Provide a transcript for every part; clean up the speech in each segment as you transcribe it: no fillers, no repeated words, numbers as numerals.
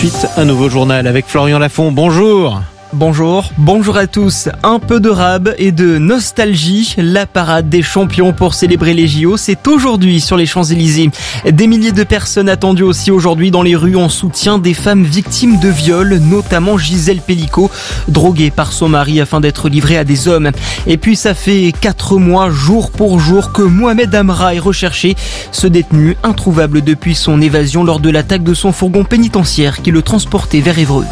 suite, un nouveau journal avec Florian Lafont. Bonjour. Bonjour à tous. Un peu de rab et de nostalgie. La parade des champions pour célébrer les JO, c'est aujourd'hui sur les Champs-Élysées. Des milliers de personnes attendues aussi aujourd'hui dans les rues en soutien des femmes victimes de viol, notamment Gisèle Pelicot, droguée par son mari afin d'être livrée à des hommes. Et puis ça fait 4 mois, jour pour jour, que Mohamed Amra est recherché. Ce détenu, introuvable depuis son évasion lors de l'attaque de son fourgon pénitentiaire qui le transportait vers Évreux.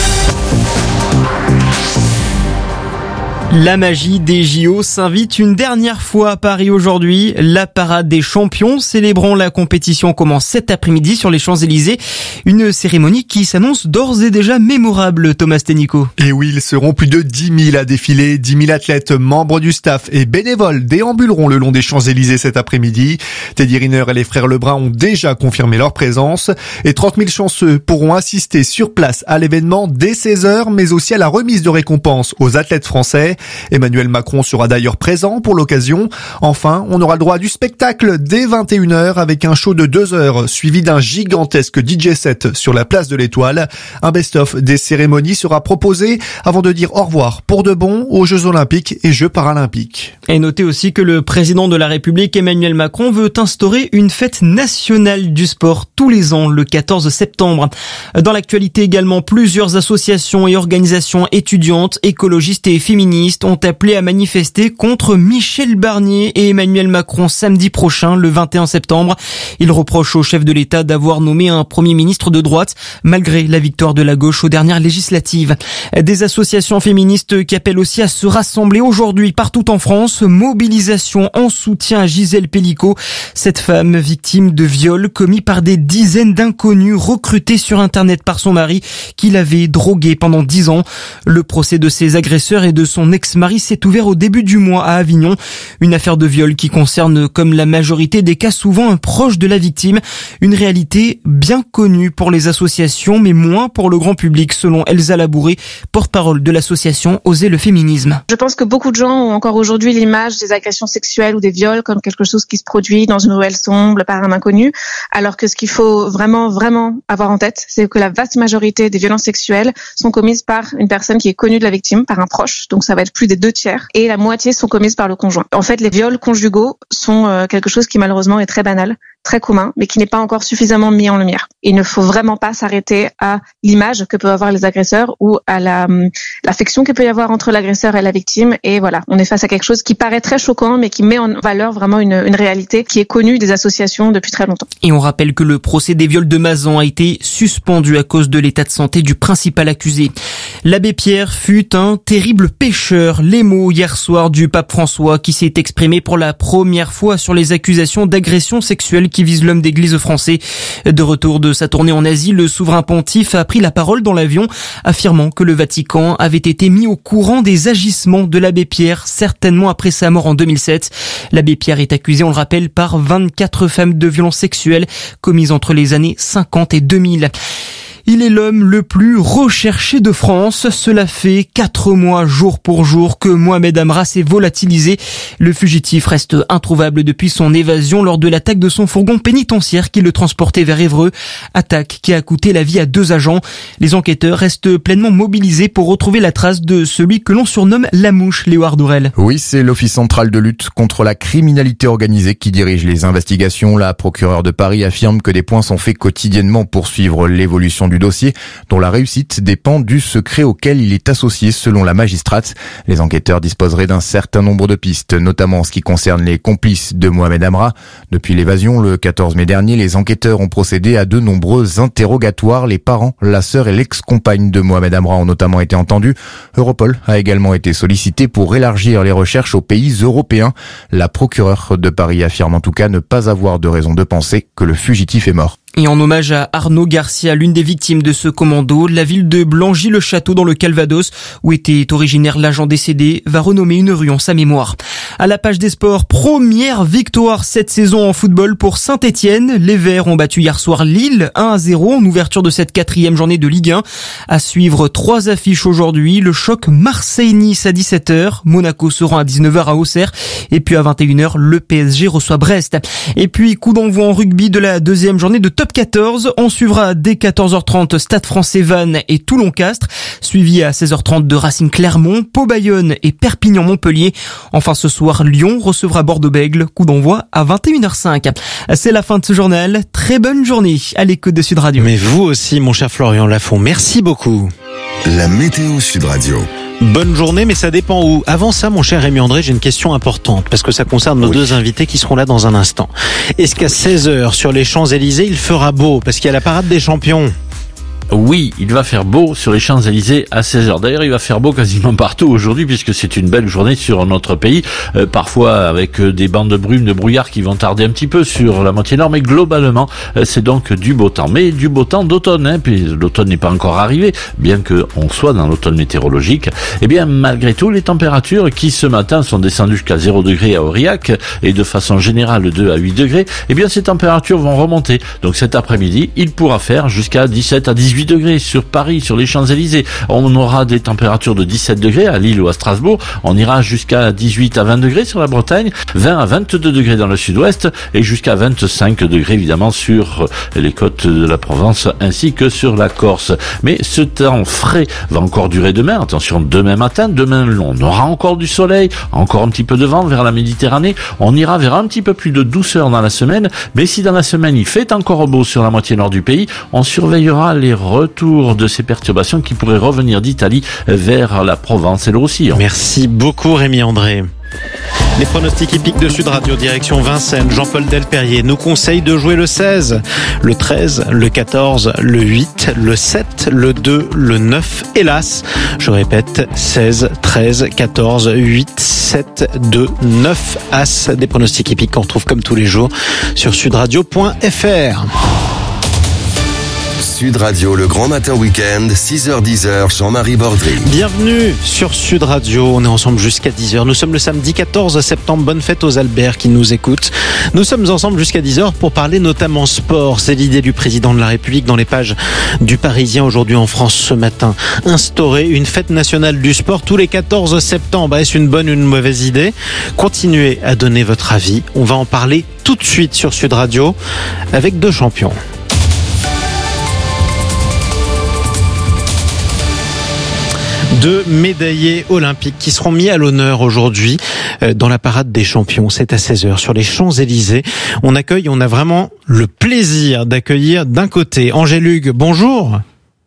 La magie des JO s'invite une dernière fois à Paris aujourd'hui. La parade des champions célébrant la compétition commence cet après-midi sur les Champs-Élysées. Une cérémonie qui s'annonce d'ores et déjà mémorable, Thomas Ténico. Et oui, ils seront plus de 10 000 à défiler. 10 000 athlètes, membres du staff et bénévoles déambuleront le long des Champs-Élysées cet après-midi. Teddy Riner et les frères Lebrun ont déjà confirmé leur présence. Et 30 000 chanceux pourront assister sur place à l'événement dès 16h, mais aussi à la remise de récompenses aux athlètes français. Emmanuel Macron sera d'ailleurs présent pour l'occasion. Enfin, on aura le droit du spectacle dès 21h avec un show de 2 heures suivi d'un gigantesque DJ set sur la place de l'Étoile. Un best-of des cérémonies sera proposé avant de dire au revoir pour de bon aux Jeux Olympiques et Jeux Paralympiques. Et notez aussi que le président de la République, Emmanuel Macron, veut instaurer une fête nationale du sport tous les ans, le 14 septembre. Dans l'actualité également, plusieurs associations et organisations étudiantes, écologistes et féministes ont appelé à manifester contre Michel Barnier et Emmanuel Macron samedi prochain, le 21 septembre. Ils reprochent au chef de l'État d'avoir nommé un premier ministre de droite, malgré la victoire de la gauche aux dernières législatives. Des associations féministes qui appellent aussi à se rassembler aujourd'hui partout en France. Mobilisation en soutien à Gisèle Pelicot, cette femme victime de viol commis par des dizaines d'inconnus recrutés sur Internet par son mari, qui l'avait droguée pendant 10 ans. Le procès de ses agresseurs et de son ex-mari s'est ouvert au début du mois à Avignon. Une affaire de viol qui concerne, comme la majorité des cas, souvent un proche de la victime. Une réalité bien connue pour les associations, mais moins pour le grand public, selon Elsa Labouré, porte-parole de l'association Oser le féminisme. Je pense que beaucoup de gens ont encore aujourd'hui l'image des agressions sexuelles ou des viols comme quelque chose qui se produit dans une ruelle sombre par un inconnu, alors que ce qu'il faut vraiment avoir en tête, c'est que la vaste majorité des violences sexuelles sont commises par une personne qui est connue de la victime, par un proche, donc ça va être plus des 2/3, et la moitié sont commises par le conjoint. En fait, les viols conjugaux sont quelque chose qui malheureusement est très banal, très commun, mais qui n'est pas encore suffisamment mis en lumière. Il ne faut vraiment pas s'arrêter à l'image que peuvent avoir les agresseurs ou à l'affection qu'il peut y avoir entre l'agresseur et la victime. Et voilà, on est face à quelque chose qui paraît très choquant, mais qui met en valeur vraiment une réalité qui est connue des associations depuis très longtemps. Et on rappelle que le procès des viols de Mazan a été suspendu à cause de l'état de santé du principal accusé. L'abbé Pierre fut un terrible pécheur. Les mots hier soir du pape François qui s'est exprimé pour la première fois sur les accusations d'agression sexuelle qui visent l'homme d'église français. De retour de sa tournée en Asie, le souverain pontife a pris la parole dans l'avion, affirmant que le Vatican avait été mis au courant des agissements de l'abbé Pierre, certainement après sa mort en 2007. L'abbé Pierre est accusé, on le rappelle, par 24 femmes de violences sexuelles commises entre les années 50 et 2000. Il est l'homme le plus recherché de France. Cela fait 4 mois, jour pour jour, que Mohamed Amra s'est volatilisé. Le fugitif reste introuvable depuis son évasion lors de l'attaque de son fourgon pénitentiaire qui le transportait vers Évreux. Attaque qui a coûté la vie à 2 agents. Les enquêteurs restent pleinement mobilisés pour retrouver la trace de celui que l'on surnomme la mouche, Léo Ardourel. Oui, c'est l'Office central de lutte contre la criminalité organisée qui dirige les investigations. La procureure de Paris affirme que des points sont faits quotidiennement pour suivre l'évolution du dossier, dont la réussite dépend du secret auquel il est associé selon la magistrate. Les enquêteurs disposeraient d'un certain nombre de pistes, notamment en ce qui concerne les complices de Mohamed Amra. Depuis l'évasion, le 14 mai dernier, les enquêteurs ont procédé à de nombreux interrogatoires. Les parents, la sœur et l'ex-compagne de Mohamed Amra ont notamment été entendus. Europol a également été sollicité pour élargir les recherches aux pays européens. La procureure de Paris affirme en tout cas ne pas avoir de raison de penser que le fugitif est mort. Et en hommage à Arnaud Garcia, l'une des victimes de ce commando, la ville de Blangy-le-Château dans le Calvados, où était originaire l'agent décédé, va renommer une rue en sa mémoire. À la page des sports, première victoire cette saison en football pour Saint-Etienne. Les Verts ont battu hier soir Lille 1-0 en ouverture de cette 4e journée de Ligue 1. À suivre 3 affiches aujourd'hui, le choc Marseille-Nice à 17h, Monaco se rend à 19h à Auxerre, et puis à 21h, le PSG reçoit Brest. Et puis coup d'envoi en rugby de la 2e journée de top 14. On suivra dès 14h30 Stade Français Vannes et Toulon-Castres, suivi à 16h30 de Racing Clermont, Pau-Bayonne et Perpignan-Montpellier. Enfin ce soir, Lyon recevra Bordeaux-Bègles, coup d'envoi à 21h05. C'est la fin de ce journal. Très bonne journée à l'écoute de Sud Radio. Mais vous aussi, mon cher Florian Lafont, merci beaucoup. La météo Sud Radio. Bonne journée, mais ça dépend où. Avant ça, mon cher Rémi André, j'ai une question importante, parce que ça concerne nos deux invités qui seront là dans un instant. Est-ce qu'à 16h, sur les Champs-Élysées, il fera beau, parce qu'il y a la parade des champions? Oui, il va faire beau sur les Champs-Élysées à 16h. D'ailleurs, il va faire beau quasiment partout aujourd'hui puisque c'est une belle journée sur notre pays. Parfois avec des bandes de brume, de brouillard qui vont tarder un petit peu sur la moitié nord, mais globalement, c'est donc du beau temps. Mais du beau temps d'automne, puis l'automne n'est pas encore arrivé, bien qu'on soit dans l'automne météorologique. Eh bien, malgré tout, les températures qui ce matin sont descendues jusqu'à 0 degré à Aurillac et de façon générale 2 à 8 degrés, eh bien, ces températures vont remonter. Donc cet après-midi, il pourra faire jusqu'à 17 à 18 degrés sur Paris, sur les Champs-Élysées. On aura des températures de 17 degrés à Lille ou à Strasbourg. On ira jusqu'à 18 à 20 degrés sur la Bretagne, 20 à 22 degrés dans le sud-ouest et jusqu'à 25 degrés évidemment sur les côtes de la Provence ainsi que sur la Corse. Mais ce temps frais va encore durer demain. Attention, demain matin, demain on aura encore du soleil, encore un petit peu de vent vers la Méditerranée. On ira vers un petit peu plus de douceur dans la semaine. Mais si dans la semaine il fait encore beau sur la moitié nord du pays, on surveillera les retour de ces perturbations qui pourraient revenir d'Italie vers la Provence et le Roussillon. Merci beaucoup Rémi André. Les pronostics hippiques de Sud Radio, direction Vincennes, Jean-Paul Delperrier nous conseille de jouer le 16, le 13, le 14, le 8, le 7, le 2, le 9, hélas. Je répète, 16, 13, 14, 8, 7, 2, 9, As. Des pronostics hippiques qu'on retrouve comme tous les jours sur sudradio.fr. Sud Radio, le grand matin week-end, 6h-10h, Jean-Marie Bordry. Bienvenue sur Sud Radio, on est ensemble jusqu'à 10h. Nous sommes le samedi 14 septembre, bonne fête aux Albert qui nous écoutent. Nous sommes ensemble jusqu'à 10h pour parler notamment sport. C'est l'idée du président de la République dans les pages du Parisien aujourd'hui en France ce matin. Instaurer une fête nationale du sport tous les 14 septembre. Est-ce une bonne ou une mauvaise idée? Continuez à donner votre avis. On va en parler tout de suite sur Sud Radio avec deux champions. Deux médaillés olympiques qui seront mis à l'honneur aujourd'hui dans la parade des champions. C'est à 16h sur les Champs-Élysées. On a vraiment le plaisir d'accueillir d'un côté Angèle Hugues. Bonjour.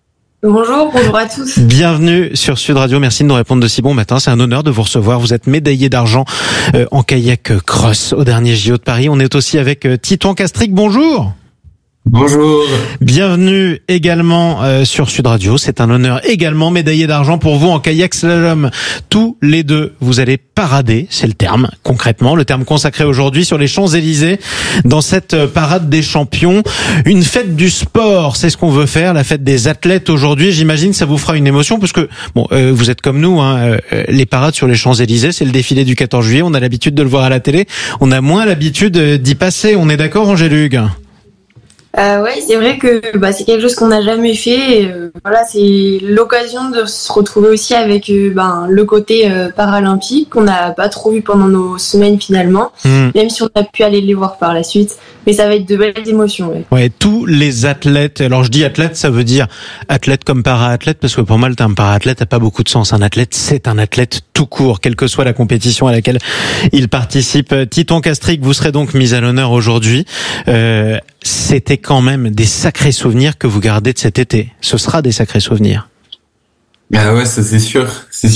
Bonjour à tous. Bienvenue sur Sud Radio. Merci de nous répondre de si bon matin. C'est un honneur de vous recevoir. Vous êtes médaillé d'argent en kayak cross au dernier JO de Paris. On est aussi avec Titouan Castric. Bonjour. Bonjour. Bienvenue également sur Sud Radio. C'est un honneur également, médaillé d'argent pour vous en kayak slalom. Tous les deux, vous allez parader, c'est le terme, concrètement, le terme consacré aujourd'hui sur les Champs-Élysées dans cette parade des champions. Une fête du sport, c'est ce qu'on veut faire, la fête des athlètes aujourd'hui. J'imagine que ça vous fera une émotion parce que vous êtes comme nous, les parades sur les Champs-Élysées, c'est le défilé du 14 juillet. On a l'habitude de le voir à la télé. On a moins l'habitude d'y passer. On est d'accord, Angèle Hugues? Ouais, c'est vrai que c'est quelque chose qu'on n'a jamais fait. Et, c'est l'occasion de se retrouver aussi avec le côté paralympique qu'on n'a pas trop vu pendant nos semaines finalement, même si on a pu aller les voir par la suite. Mais ça va être de belles émotions. Ouais, tous les athlètes. Alors je dis athlète, ça veut dire athlète comme para-athlète, parce que pour moi le terme para-athlète n'a pas beaucoup de sens. Un athlète, c'est un athlète tout court, quelle que soit la compétition à laquelle il participe. Titouan Castric, vous serez donc mis à l'honneur aujourd'hui. C'était quand même des sacrés souvenirs que vous gardez de cet été. Ce sera des sacrés souvenirs. Ah ouais, ça c'est sûr.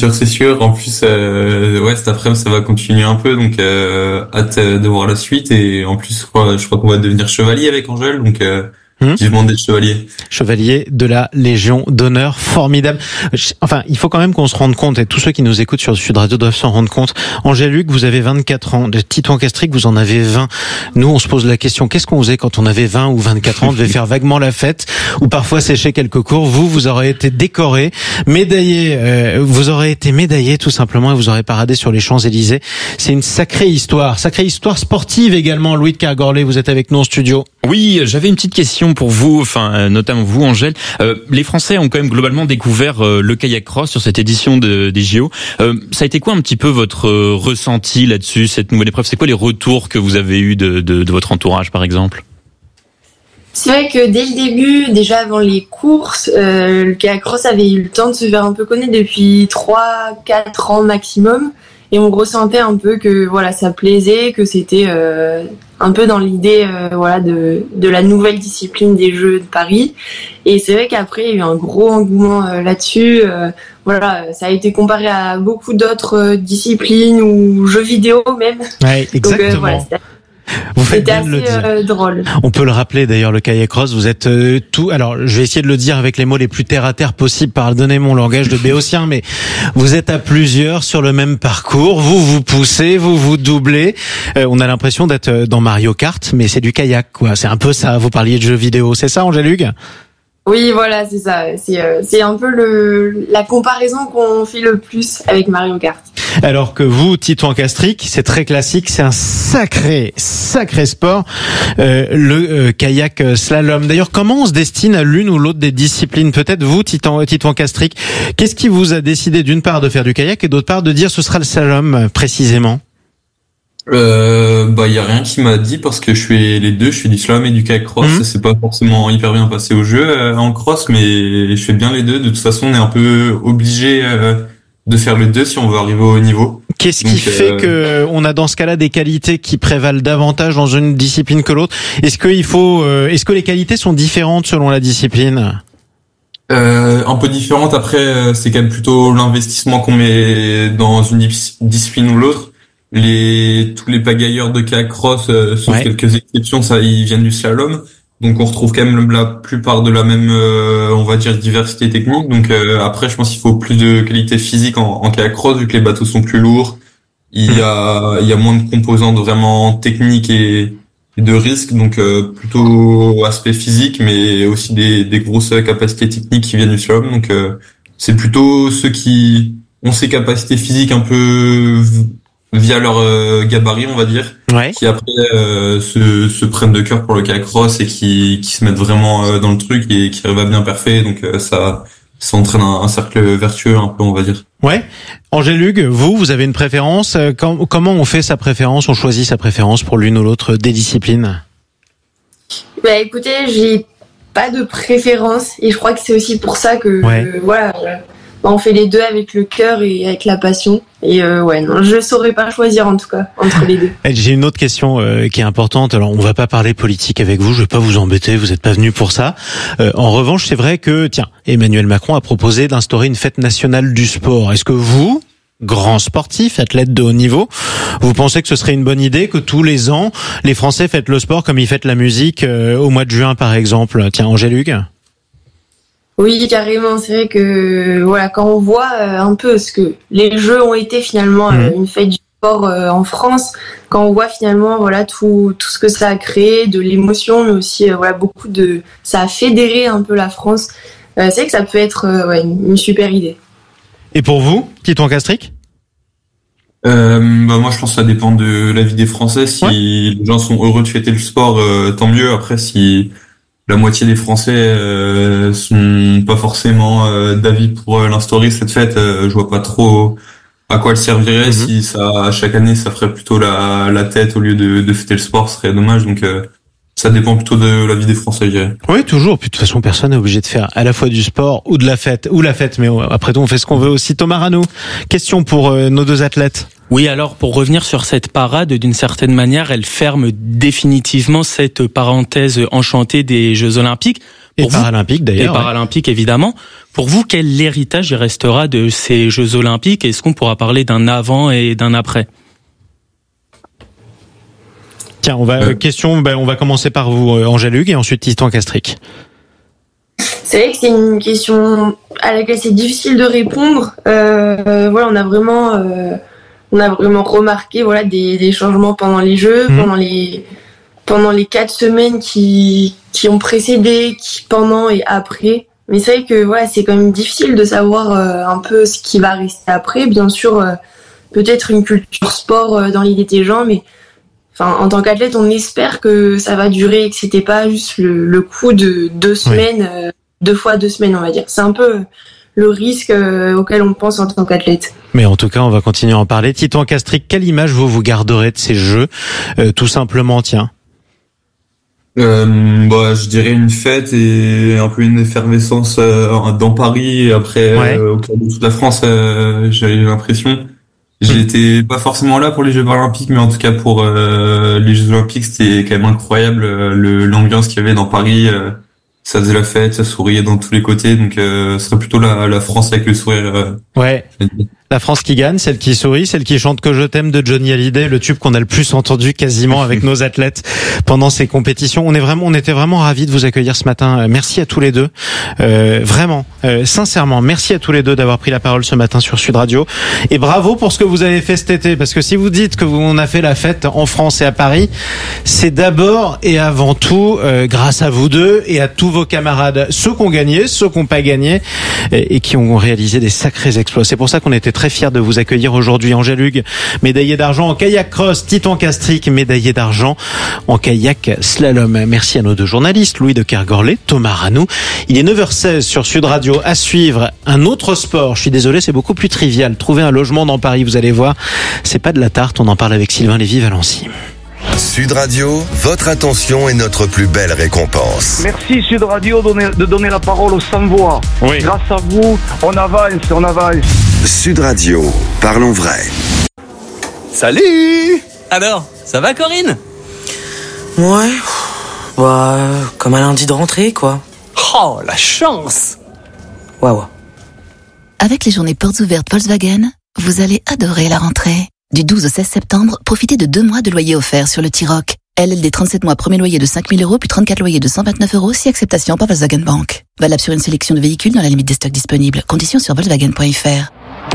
En plus, cet après-midi ça va continuer un peu, donc hâte de voir la suite. Et en plus, je crois qu'on va devenir chevalier avec Angèle, donc vivement d'être chevalier. Chevalier de la Légion d'honneur, formidable. Enfin, il faut quand même qu'on se rende compte, et tous ceux qui nous écoutent sur Sud Radio doivent s'en rendre compte. Angèle Hugues, vous avez 24 ans. De Titouan Castric, vous en avez 20. Nous, on se pose la question, qu'est-ce qu'on faisait quand on avait 20 ou 24 ans? On devait faire vaguement la fête, ou parfois sécher quelques cours. Vous aurez été décoré, médaillé, vous aurez été médaillé tout simplement, et vous aurez paradé sur les Champs-Élysées. C'est une sacrée histoire sportive également. Louis de Kergorlet, vous êtes avec nous en studio. Oui, j'avais une petite question pour vous, notamment vous, Angèle. Les Français ont quand même globalement découvert le kayak cross sur cette édition des JO. Ça a été quoi un petit peu votre ressenti là-dessus, cette nouvelle épreuve? C'est quoi les retours que vous avez eus de votre entourage, par exemple? C'est vrai que dès le début, déjà avant les courses, le kayak cross avait eu le temps de se faire un peu connaître depuis 3-4 ans maximum. Et on ressentait un peu que voilà, ça plaisait, que c'était un peu dans l'idée voilà, de la nouvelle discipline des Jeux de Paris. Et c'est vrai qu'après, il y a eu un gros engouement là-dessus. Voilà, ça a été comparé à beaucoup d'autres disciplines ou jeux vidéo même. Ouais, exactement. Donc, voilà, vous faites bien assez de le dire. drôle. On peut le rappeler d'ailleurs, le kayak cross, vous êtes tout. Alors, je vais essayer de le dire avec les mots les plus terre à terre possible. Pardonnez mon langage de béotien, mais vous êtes à plusieurs sur le même parcours. Vous vous poussez, vous vous doublez. On a l'impression d'être dans Mario Kart, mais c'est du kayak, quoi. C'est un peu ça. Vous parliez de jeux vidéo, c'est ça, Angèle? Oui, voilà, c'est ça. C'est un peu la comparaison qu'on fait le plus avec Mario Kart. Alors que vous, Titouan Castric, c'est très classique, c'est un sacré sport, le kayak slalom. D'ailleurs, comment on se destine à l'une ou l'autre des disciplines? Peut-être vous, Titouan Castric, qu'est-ce qui vous a décidé d'une part de faire du kayak et d'autre part de dire ce sera le slalom précisément? Y a rien qui m'a dit parce que je fais les deux, je fais du slalom et du kayak cross. C'est pas forcément hyper bien passé au jeu en cross, mais je fais bien les deux. De toute façon, on est un peu obligé de faire les deux si on veut arriver au haut niveau. Qu'est-ce qui fait que on a dans ce cas-là des qualités qui prévalent davantage dans une discipline que l'autre? Est-ce que les qualités sont différentes selon la discipline? Un peu différentes. Après, c'est quand même plutôt l'investissement qu'on met dans une discipline ou l'autre. Tous les pagailleurs de kayak cross, sauf quelques exceptions, ça, ils viennent du slalom. Donc on retrouve quand même la plupart de la même, on va dire, diversité technique. Donc après, je pense qu'il faut plus de qualité physique en kayak cross vu que les bateaux sont plus lourds. Il y a moins de composantes vraiment techniques et de risques. Donc plutôt aspect physique, mais aussi des grosses capacités techniques qui viennent du slalom. Donc c'est plutôt ceux qui ont ces capacités physiques un peu via leur gabarit, on va dire, qui après se prennent de cœur pour le kayak cross et qui se mettent vraiment dans le truc et qui arrivent à bien parfait. Donc ça entraîne un cercle vertueux un peu, on va dire. Ouais. Angèle, vous avez une préférence? Comment on fait sa préférence? On choisit sa préférence pour l'une ou l'autre des disciplines? Bah écoutez, j'ai pas de préférence et je crois que c'est aussi pour ça que on fait les deux avec le cœur et avec la passion. Et non, je saurais pas choisir en tout cas entre les deux. J'ai une autre question qui est importante. Alors, on va pas parler politique avec vous. Je vais pas vous embêter. Vous êtes pas venu pour ça. En revanche, c'est vrai que Emmanuel Macron a proposé d'instaurer une fête nationale du sport. Est-ce que vous, grand sportif, athlète de haut niveau, vous pensez que ce serait une bonne idée que tous les ans, les Français fêtent le sport comme ils fêtent la musique au mois de juin, par exemple? Tiens, Angèle? Oui, carrément. C'est vrai que quand on voit un peu ce que les Jeux ont été finalement une fête du sport en France, quand on voit finalement tout ce que ça a créé, de l'émotion, mais aussi ça a fédéré un peu la France. C'est vrai que ça peut être une super idée. Et pour vous, Titouan Castric? Moi, je pense que ça dépend de la vie des Français. Si les gens sont heureux de fêter le sport, tant mieux. Après, si la moitié des Français sont pas forcément d'avis pour l'instaurer cette fête, je vois pas trop à quoi elle servirait. Si ça, chaque année, ça ferait plutôt la tête au lieu de fêter le sport, ce serait dommage. Donc ça dépend plutôt de la vie des Français, je dirais. Oui, toujours. Puis de toute façon, personne n'est obligé de faire à la fois du sport ou de la fête, mais après tout, on fait ce qu'on veut aussi. Thomas Rano, question pour nos deux athlètes. Oui, alors pour revenir sur cette parade, d'une certaine manière, elle ferme définitivement cette parenthèse enchantée des Jeux Olympiques. Et Paralympiques d'ailleurs. Et Paralympiques évidemment. Pour vous, quel héritage il restera de ces Jeux Olympiques? Est-ce qu'on pourra parler d'un avant et d'un après? Tiens, on va commencer par vous, Angèle, et ensuite Titouan Castric. C'est vrai que c'est une question à laquelle c'est difficile de répondre. On a vraiment remarqué des changements pendant les Jeux, pendant les 4 semaines qui ont précédé, pendant et après. Mais c'est vrai que c'est quand même difficile de savoir un peu ce qui va rester après. Bien sûr, peut-être une culture sport dans l'idée des gens, mais en tant qu'athlète, on espère que ça va durer et que c'était pas juste le coup de 2 semaines, 2 fois 2 semaines, on va dire. C'est un peu le risque auquel on pense en tant qu'athlète. Mais en tout cas, on va continuer à en parler. Titouan Castric, quelle image vous garderez de ces Jeux, tout simplement, tiens? Je dirais une fête et un peu une effervescence dans Paris et après au cœur de toute la France, j'ai l'impression. J'étais pas forcément là pour les Jeux Paralympiques, mais en tout cas pour les Jeux Olympiques, c'était quand même incroyable l'ambiance qu'il y avait dans Paris. Ça faisait la fête, ça souriait dans tous les côtés, donc ce serait plutôt la France avec le sourire. La France qui gagne, celle qui sourit, celle qui chante Que je t'aime de Johnny Hallyday, le tube qu'on a le plus entendu quasiment avec nos athlètes pendant ces compétitions. On était vraiment ravis de vous accueillir ce matin. Merci à tous les deux. Vraiment, sincèrement, merci à tous les deux d'avoir pris la parole ce matin sur Sud Radio. Et bravo pour ce que vous avez fait cet été, parce que si vous dites on a fait la fête en France et à Paris, c'est d'abord et avant tout grâce à vous deux et à tous vos camarades, ceux qui ont gagné, ceux qui n'ont pas gagné et qui ont réalisé des sacrés exploits. C'est pour ça qu'on était très fiers de vous accueillir aujourd'hui. Angèle Hugues, médaillée d'argent en kayak cross, Titan Castric, médaillé d'argent en kayak slalom. Merci à nos deux journalistes, Louis de Kergorlet, Thomas Ranou. Il est 9h16 sur Sud Radio. À suivre, un autre sport. Je suis désolé, c'est beaucoup plus trivial. Trouver un logement dans Paris, vous allez voir, c'est pas de la tarte. On en parle avec Sylvain Lévy-Valency. Sud Radio, votre attention est notre plus belle récompense. Merci Sud Radio de donner la parole aux sans-voix. Oui. Grâce à vous, on avance. Sud Radio, parlons vrai. Salut! Alors, ça va Corinne? Ouais, comme un lundi de rentrée quoi. Oh, la chance! Ouais. Avec les journées portes ouvertes Volkswagen, vous allez adorer la rentrée. Du 12 au 16 septembre, profitez de 2 mois de loyer offert sur le T-Roc. LLD 37 mois, premier loyer de 5 000 €, puis 34 loyers de 129 €, si acceptation par Volkswagen Bank. Valable sur une sélection de véhicules dans la limite des stocks disponibles. Conditions sur Volkswagen.fr.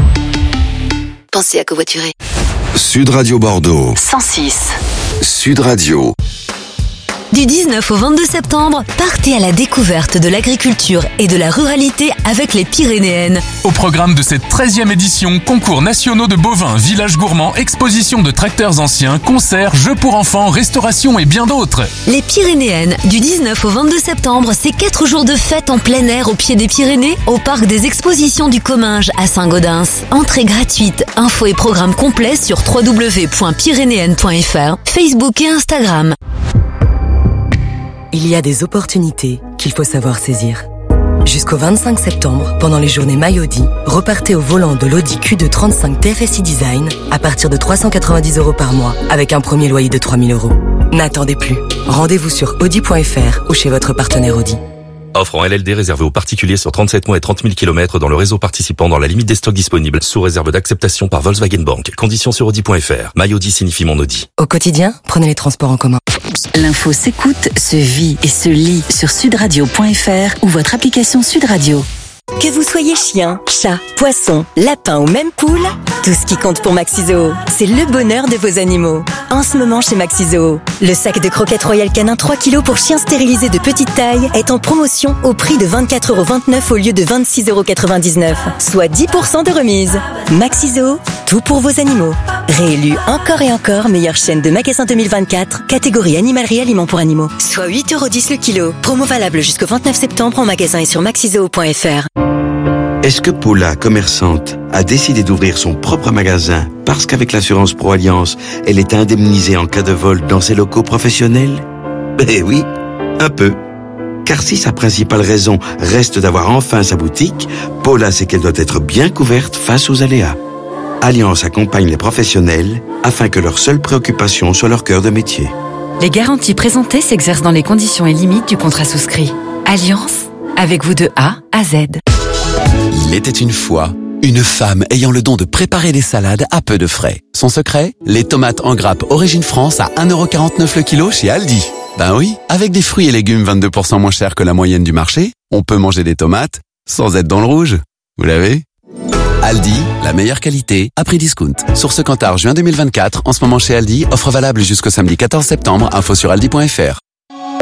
Pensez à covoiturer. Sud Radio Bordeaux. 106. Sud Radio. Du 19 au 22 septembre, partez à la découverte de l'agriculture et de la ruralité avec les Pyrénéennes. Au programme de cette 13e édition, concours nationaux de bovins, villages gourmands, exposition de tracteurs anciens, concerts, jeux pour enfants, restauration et bien d'autres. Les Pyrénéennes, du 19 au 22 septembre, c'est 4 jours de fête en plein air au pied des Pyrénées, au parc des expositions du Comminges à Saint-Gaudens. Entrée gratuite, infos et programmes complets sur www.pyrénéennes.fr, Facebook et Instagram. Il y a des opportunités qu'il faut savoir saisir. Jusqu'au 25 septembre, pendant les journées MyAudi, repartez au volant de l'Audi Q2 35 TFSI Design à partir de 390 € par mois, avec un premier loyer de 3 000 €. N'attendez plus. Rendez-vous sur audi.fr ou chez votre partenaire Audi. Offre en LLD réservée aux particuliers sur 37 mois et 30 000 km dans le réseau participant dans la limite des stocks disponibles, sous réserve d'acceptation par Volkswagen Bank. Conditions sur audi.fr. MyAudi signifie mon Audi. Au quotidien, prenez les transports en commun. L'info s'écoute, se vit et se lit sur sudradio.fr ou votre application Sud Radio. Que vous soyez chien, chat, poisson, lapin ou même poule, tout ce qui compte pour Maxizoo, c'est le bonheur de vos animaux. En ce moment chez Maxizoo, le sac de croquettes Royal Canin 3 kg pour chiens stérilisés de petite taille est en promotion au prix de 24,29 € au lieu de 26,99 €, soit 10% de remise. Maxizoo, tout pour vos animaux. Réélu encore et encore meilleure chaîne de magasins 2024, catégorie animalerie aliments pour animaux, soit 8,10 € le kilo. Promo valable jusqu'au 29 septembre en magasin et sur maxizoo.fr. Est-ce que Paula, commerçante, a décidé d'ouvrir son propre magasin parce qu'avec l'assurance Pro Alliance, elle est indemnisée en cas de vol dans ses locaux professionnels? Eh oui, un peu. Car si sa principale raison reste d'avoir enfin sa boutique, Paula sait qu'elle doit être bien couverte face aux aléas. Alliance accompagne les professionnels afin que leur seule préoccupation soit leur cœur de métier. Les garanties présentées s'exercent dans les conditions et limites du contrat souscrit. Alliance, avec vous de A à Z. Il était une fois une femme ayant le don de préparer des salades à peu de frais. Son secret, les tomates en grappe Origine France à 1,49 € le kilo chez Aldi. Ben oui, avec des fruits et légumes 22% moins chers que la moyenne du marché, on peut manger des tomates sans être dans le rouge. Vous l'avez ? Aldi, la meilleure qualité à prix discount. Source Cantar, juin 2024, en ce moment chez Aldi, offre valable jusqu'au samedi 14 septembre, info sur aldi.fr.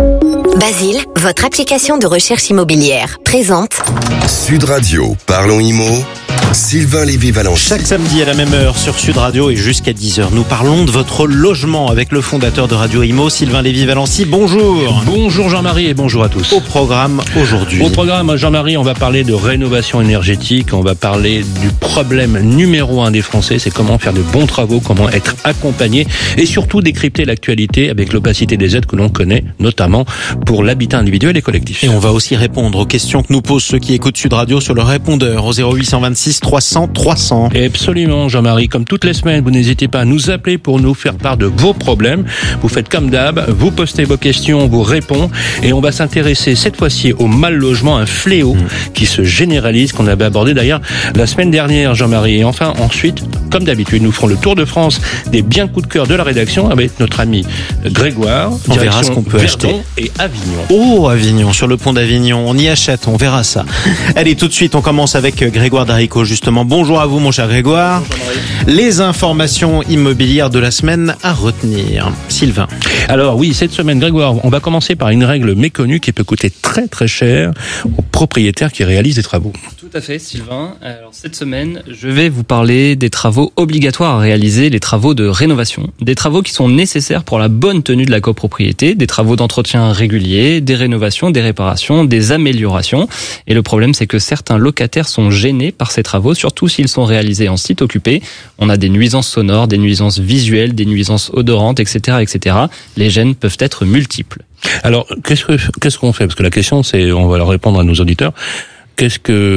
Basile, votre application de recherche immobilière, présente Sud Radio, parlons IMO, Sylvain Lévy-Valency. Chaque samedi à la même heure sur Sud Radio et jusqu'à 10h, nous parlons de votre logement avec le fondateur de Radio IMO, Sylvain Lévy-Valency. Bonjour. Bonjour Jean-Marie et bonjour à tous. Au programme aujourd'hui. Au programme, Jean-Marie, on va parler de rénovation énergétique, on va parler du problème numéro 1 des Français, c'est comment faire de bons travaux, comment être accompagné et surtout décrypter l'actualité avec l'opacité des aides que l'on connaît, notamment pour l'habitat individuel et collectif. Et on va aussi répondre aux questions que nous posent ceux qui écoutent Sud Radio sur le répondeur au 0826 300 300. Et absolument, Jean-Marie, comme toutes les semaines, vous n'hésitez pas à nous appeler pour nous faire part de vos problèmes. Vous faites comme d'hab, vous postez vos questions, on vous répond et on va s'intéresser cette fois-ci au mal logement, un fléau qui se généralise, qu'on avait abordé d'ailleurs la semaine dernière, Jean-Marie. Et enfin, ensuite, comme d'habitude, nous ferons le tour de France des biens coups de cœur de la rédaction avec notre ami Grégoire. On verra ce qu'on peut acheter. Et Avignon. Oh, Avignon, sur le pont d'Avignon, on y achète, on verra ça. Allez, tout de suite, on commence avec Grégoire Darico, justement. Bonjour à vous, mon cher Grégoire. Bonjour, les informations immobilières de la semaine à retenir. Sylvain. Alors oui, cette semaine, Grégoire, on va commencer par une règle méconnue qui peut coûter très très cher aux propriétaires qui réalisent des travaux. Tout à fait, Sylvain. Alors cette semaine, je vais vous parler des travaux obligatoires à réaliser, les travaux de rénovation. Des travaux qui sont nécessaires pour la bonne tenue de la copropriété, des travaux d'entretien réguliers, des rénovations, des réparations, des améliorations. Et le problème, c'est que certains locataires sont gênés par ces travaux, surtout s'ils sont réalisés en site occupé. On a des nuisances sonores, des nuisances visuelles, des nuisances odorantes, etc., etc. Les gênes peuvent être multiples. Alors, qu'est-ce qu'on fait? Parce que la question, c'est, on va leur répondre à nos auditeurs. Qu'est-ce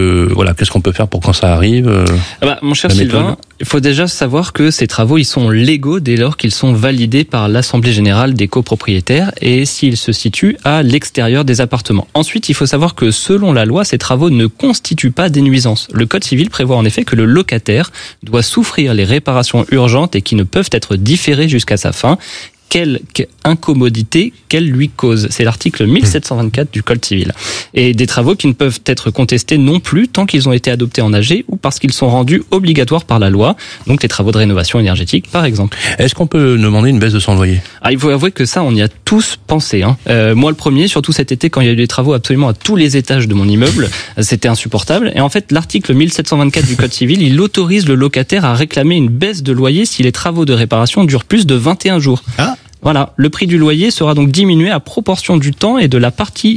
qu'on peut faire pour quand ça arrive? Mon cher Sylvain, il faut déjà savoir que ces travaux, ils sont légaux dès lors qu'ils sont validés par l'Assemblée générale des copropriétaires et s'ils se situent à l'extérieur des appartements. Ensuite, il faut savoir que selon la loi, ces travaux ne constituent pas des nuisances. Le Code civil prévoit en effet que le locataire doit souffrir les réparations urgentes et qui ne peuvent être différées jusqu'à sa fin. Quelle incommodité qu'elle lui cause. C'est l'article 1724 du Code civil. Et des travaux qui ne peuvent être contestés non plus tant qu'ils ont été adoptés en AG ou parce qu'ils sont rendus obligatoires par la loi. Donc les travaux de rénovation énergétique, par exemple. Est-ce qu'on peut demander une baisse de son loyer? Il faut avouer que ça, on y a tous pensé. Moi, le premier, surtout cet été, quand il y a eu des travaux absolument à tous les étages de mon immeuble, c'était insupportable. Et en fait, l'article 1724 du Code civil, il autorise le locataire à réclamer une baisse de loyer si les travaux de réparation durent plus de 21 jours. Voilà, le prix du loyer sera donc diminué à proportion du temps et de la partie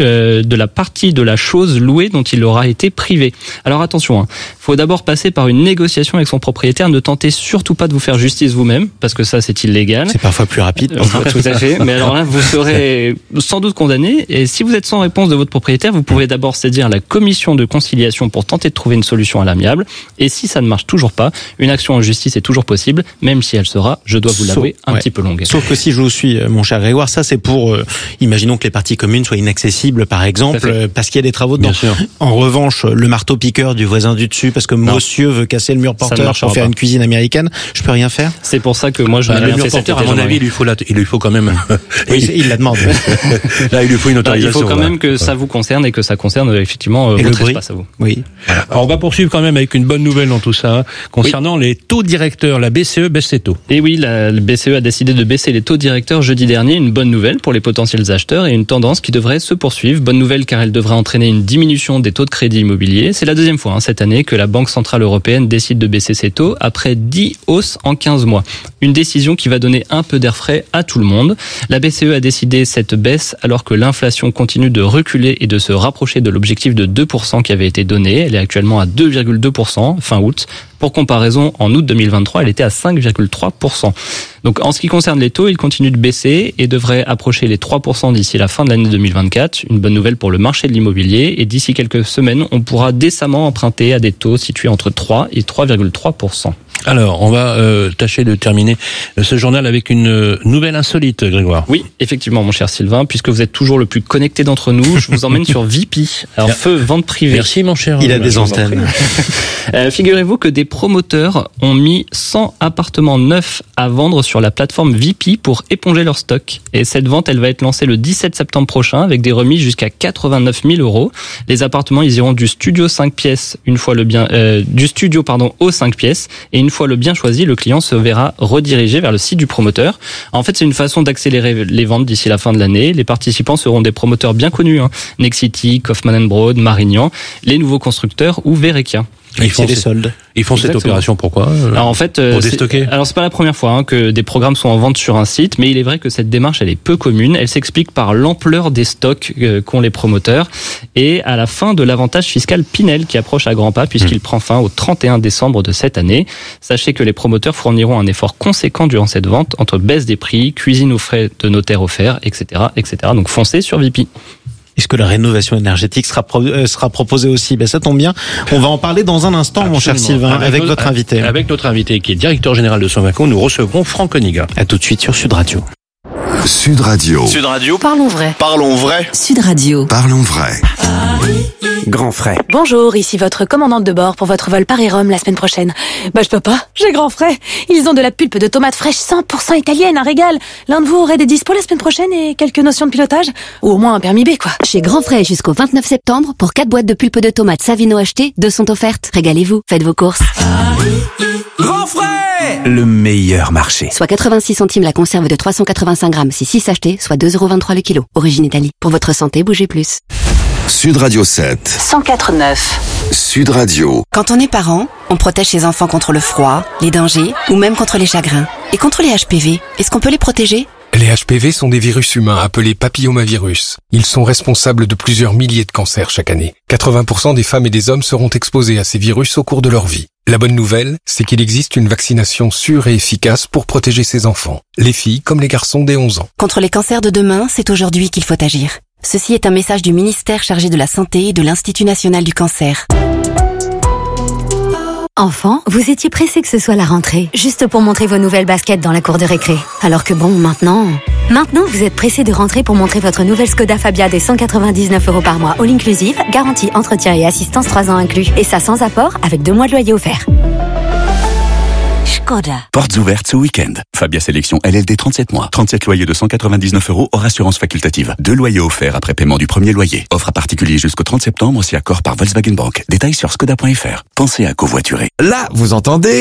de la chose louée dont il aura été privé. Alors attention, faut d'abord passer par une négociation avec son propriétaire. Ne tentez surtout pas de vous faire justice vous-même, parce que ça c'est illégal. C'est parfois plus rapide. Tout à fait. Mais alors là, vous serez sans doute condamné. Et si vous êtes sans réponse de votre propriétaire, vous pouvez d'abord saisir la commission de conciliation pour tenter de trouver une solution à l'amiable. Et si ça ne marche toujours pas, une action en justice est toujours possible, même si elle sera, je dois vous l'avouer, un petit peu longue. Sauf que si je vous suis, mon cher Grégoire, ça c'est pour, imaginons que les parties communes soient inaccessibles, par exemple, parce qu'il y a des travaux dedans. En revanche, le marteau-piqueur du voisin du dessus, parce que monsieur veut casser le mur porteur pour faire une cuisine américaine, je peux rien faire? C'est pour ça que moi je n'ai rien fait. Le mur porteur, à mon avis, il lui faut quand même... Oui, il la demande. Là, il lui faut une autorisation. Il faut quand même que ça vous concerne et que ça concerne effectivement votre espace à vous. Oui. Alors, on va poursuivre quand même avec une bonne nouvelle dans tout ça, concernant les taux directeurs. La BCE baisse ses taux. Et oui, la BCE a décidé de baisser les taux directeurs jeudi dernier. Une bonne nouvelle pour les potentiels acheteurs et une tendance qui devrait se poursuivre. Bonne nouvelle car elle devrait entraîner une diminution des taux de crédit immobilier. C'est la deuxième fois cette année que la Banque Centrale Européenne décide de baisser ses taux après 10 hausses en 15 mois. Une décision qui va donner un peu d'air frais à tout le monde. La BCE a décidé cette baisse alors que l'inflation continue de reculer et de se rapprocher de l'objectif de 2% qui avait été donné. Elle est actuellement à 2,2% fin août. Pour comparaison, en août 2023, elle était à 5,3%. Donc, en ce qui concerne les taux, ils continuent de baisser et devraient approcher les 3% d'ici la fin de l'année 2024. Une bonne nouvelle pour le marché de l'immobilier. Et d'ici quelques semaines, on pourra décemment emprunter à des taux situés entre 3 et 3,3%. Alors, on va tâcher de terminer ce journal avec une nouvelle insolite, Grégoire. Oui, effectivement, mon cher Sylvain, puisque vous êtes toujours le plus connecté d'entre nous, je vous emmène sur Vipi. Alors, feu, vente privée. Merci, mon cher. Il a des antennes. Figurez-vous que des promoteurs ont mis 100 appartements neufs à vendre sur la plateforme Vipi pour éponger leur stock. Et cette vente, elle va être lancée le 17 septembre prochain avec des remises jusqu'à 89 000 €. Les appartements, ils iront du studio 5 pièces, du studio au 5 pièces, et une fois le bien choisi, le client se verra redirigé vers le site du promoteur. En fait, c'est une façon d'accélérer les ventes d'ici la fin de l'année. Les participants seront des promoteurs bien connus, Nexity, Kaufman & Broad, Marignan, les nouveaux constructeurs ou Verrekia. Ils font les soldes. Ils font cette opération pourquoi Alors en fait, pour déstocker. Alors c'est pas la première fois que des programmes sont en vente sur un site, mais il est vrai que cette démarche elle est peu commune. Elle s'explique par l'ampleur des stocks qu'ont les promoteurs et à la fin de l'avantage fiscal Pinel qui approche à grands pas puisqu'il prend fin au 31 décembre de cette année. Sachez que les promoteurs fourniront un effort conséquent durant cette vente entre baisse des prix, cuisine aux frais de notaire offerts, etc., etc. Donc foncez sur Vipi. Est-ce que la rénovation énergétique sera proposée aussi? Ça tombe bien. On va en parler dans un instant, mon cher Sylvain, avec votre invité. Avec notre invité qui est directeur général de Sofinco, nous recevrons Franck Oniga. À tout de suite sur Sud Radio. Sud Radio. Sud Radio. Parlons vrai. Parlons vrai. Sud Radio. Parlons vrai. Grand frais. Bonjour, ici votre commandante de bord pour votre vol Paris-Rome la semaine prochaine. Je peux pas, j'ai grand frais. Ils ont de la pulpe de tomates fraîches 100% italienne, un régal. L'un de vous aurait des dispos la semaine prochaine et quelques notions de pilotage? Ou au moins un permis B, quoi. Chez Grand Frais jusqu'au 29 septembre, pour 4 boîtes de pulpe de tomates Savino achetées, 2 sont offertes. Régalez-vous, faites vos courses. Grand frais. Le meilleur marché. Soit 86 centimes la conserve de 385 grammes si 6 achetés, soit 2,23 € le kilo. Origine Italie. Pour votre santé, bougez plus. Sud Radio 7. 104.9. Sud Radio. Quand on est parent, on protège ses enfants contre le froid, les dangers ou même contre les chagrins. Et contre les HPV, est-ce qu'on peut les protéger? Les HPV sont des virus humains appelés papillomavirus. Ils sont responsables de plusieurs milliers de cancers chaque année. 80% des femmes et des hommes seront exposés à ces virus au cours de leur vie. La bonne nouvelle, c'est qu'il existe une vaccination sûre et efficace pour protéger ces enfants, les filles comme les garçons dès 11 ans. Contre les cancers de demain, c'est aujourd'hui qu'il faut agir. Ceci est un message du ministère chargé de la Santé et de l'Institut National du Cancer. Enfant, vous étiez pressé que ce soit la rentrée, juste pour montrer vos nouvelles baskets dans la cour de récré. Alors que bon, maintenant, vous êtes pressé de rentrer pour montrer votre nouvelle Skoda Fabia des 199 € par mois, all inclusive, garantie, entretien et assistance 3 ans inclus. Et ça sans apport, avec 2 mois de loyer offert. Skoda. Portes ouvertes ce week-end. Fabia Sélection LLD 37 mois. 37 loyers de 199 € hors assurance facultative. 2 loyers offerts après paiement du premier loyer. Offre à particulier jusqu'au 30 septembre si accord par Volkswagen Bank. Détails sur skoda.fr. Pensez à covoiturer. Là, vous entendez?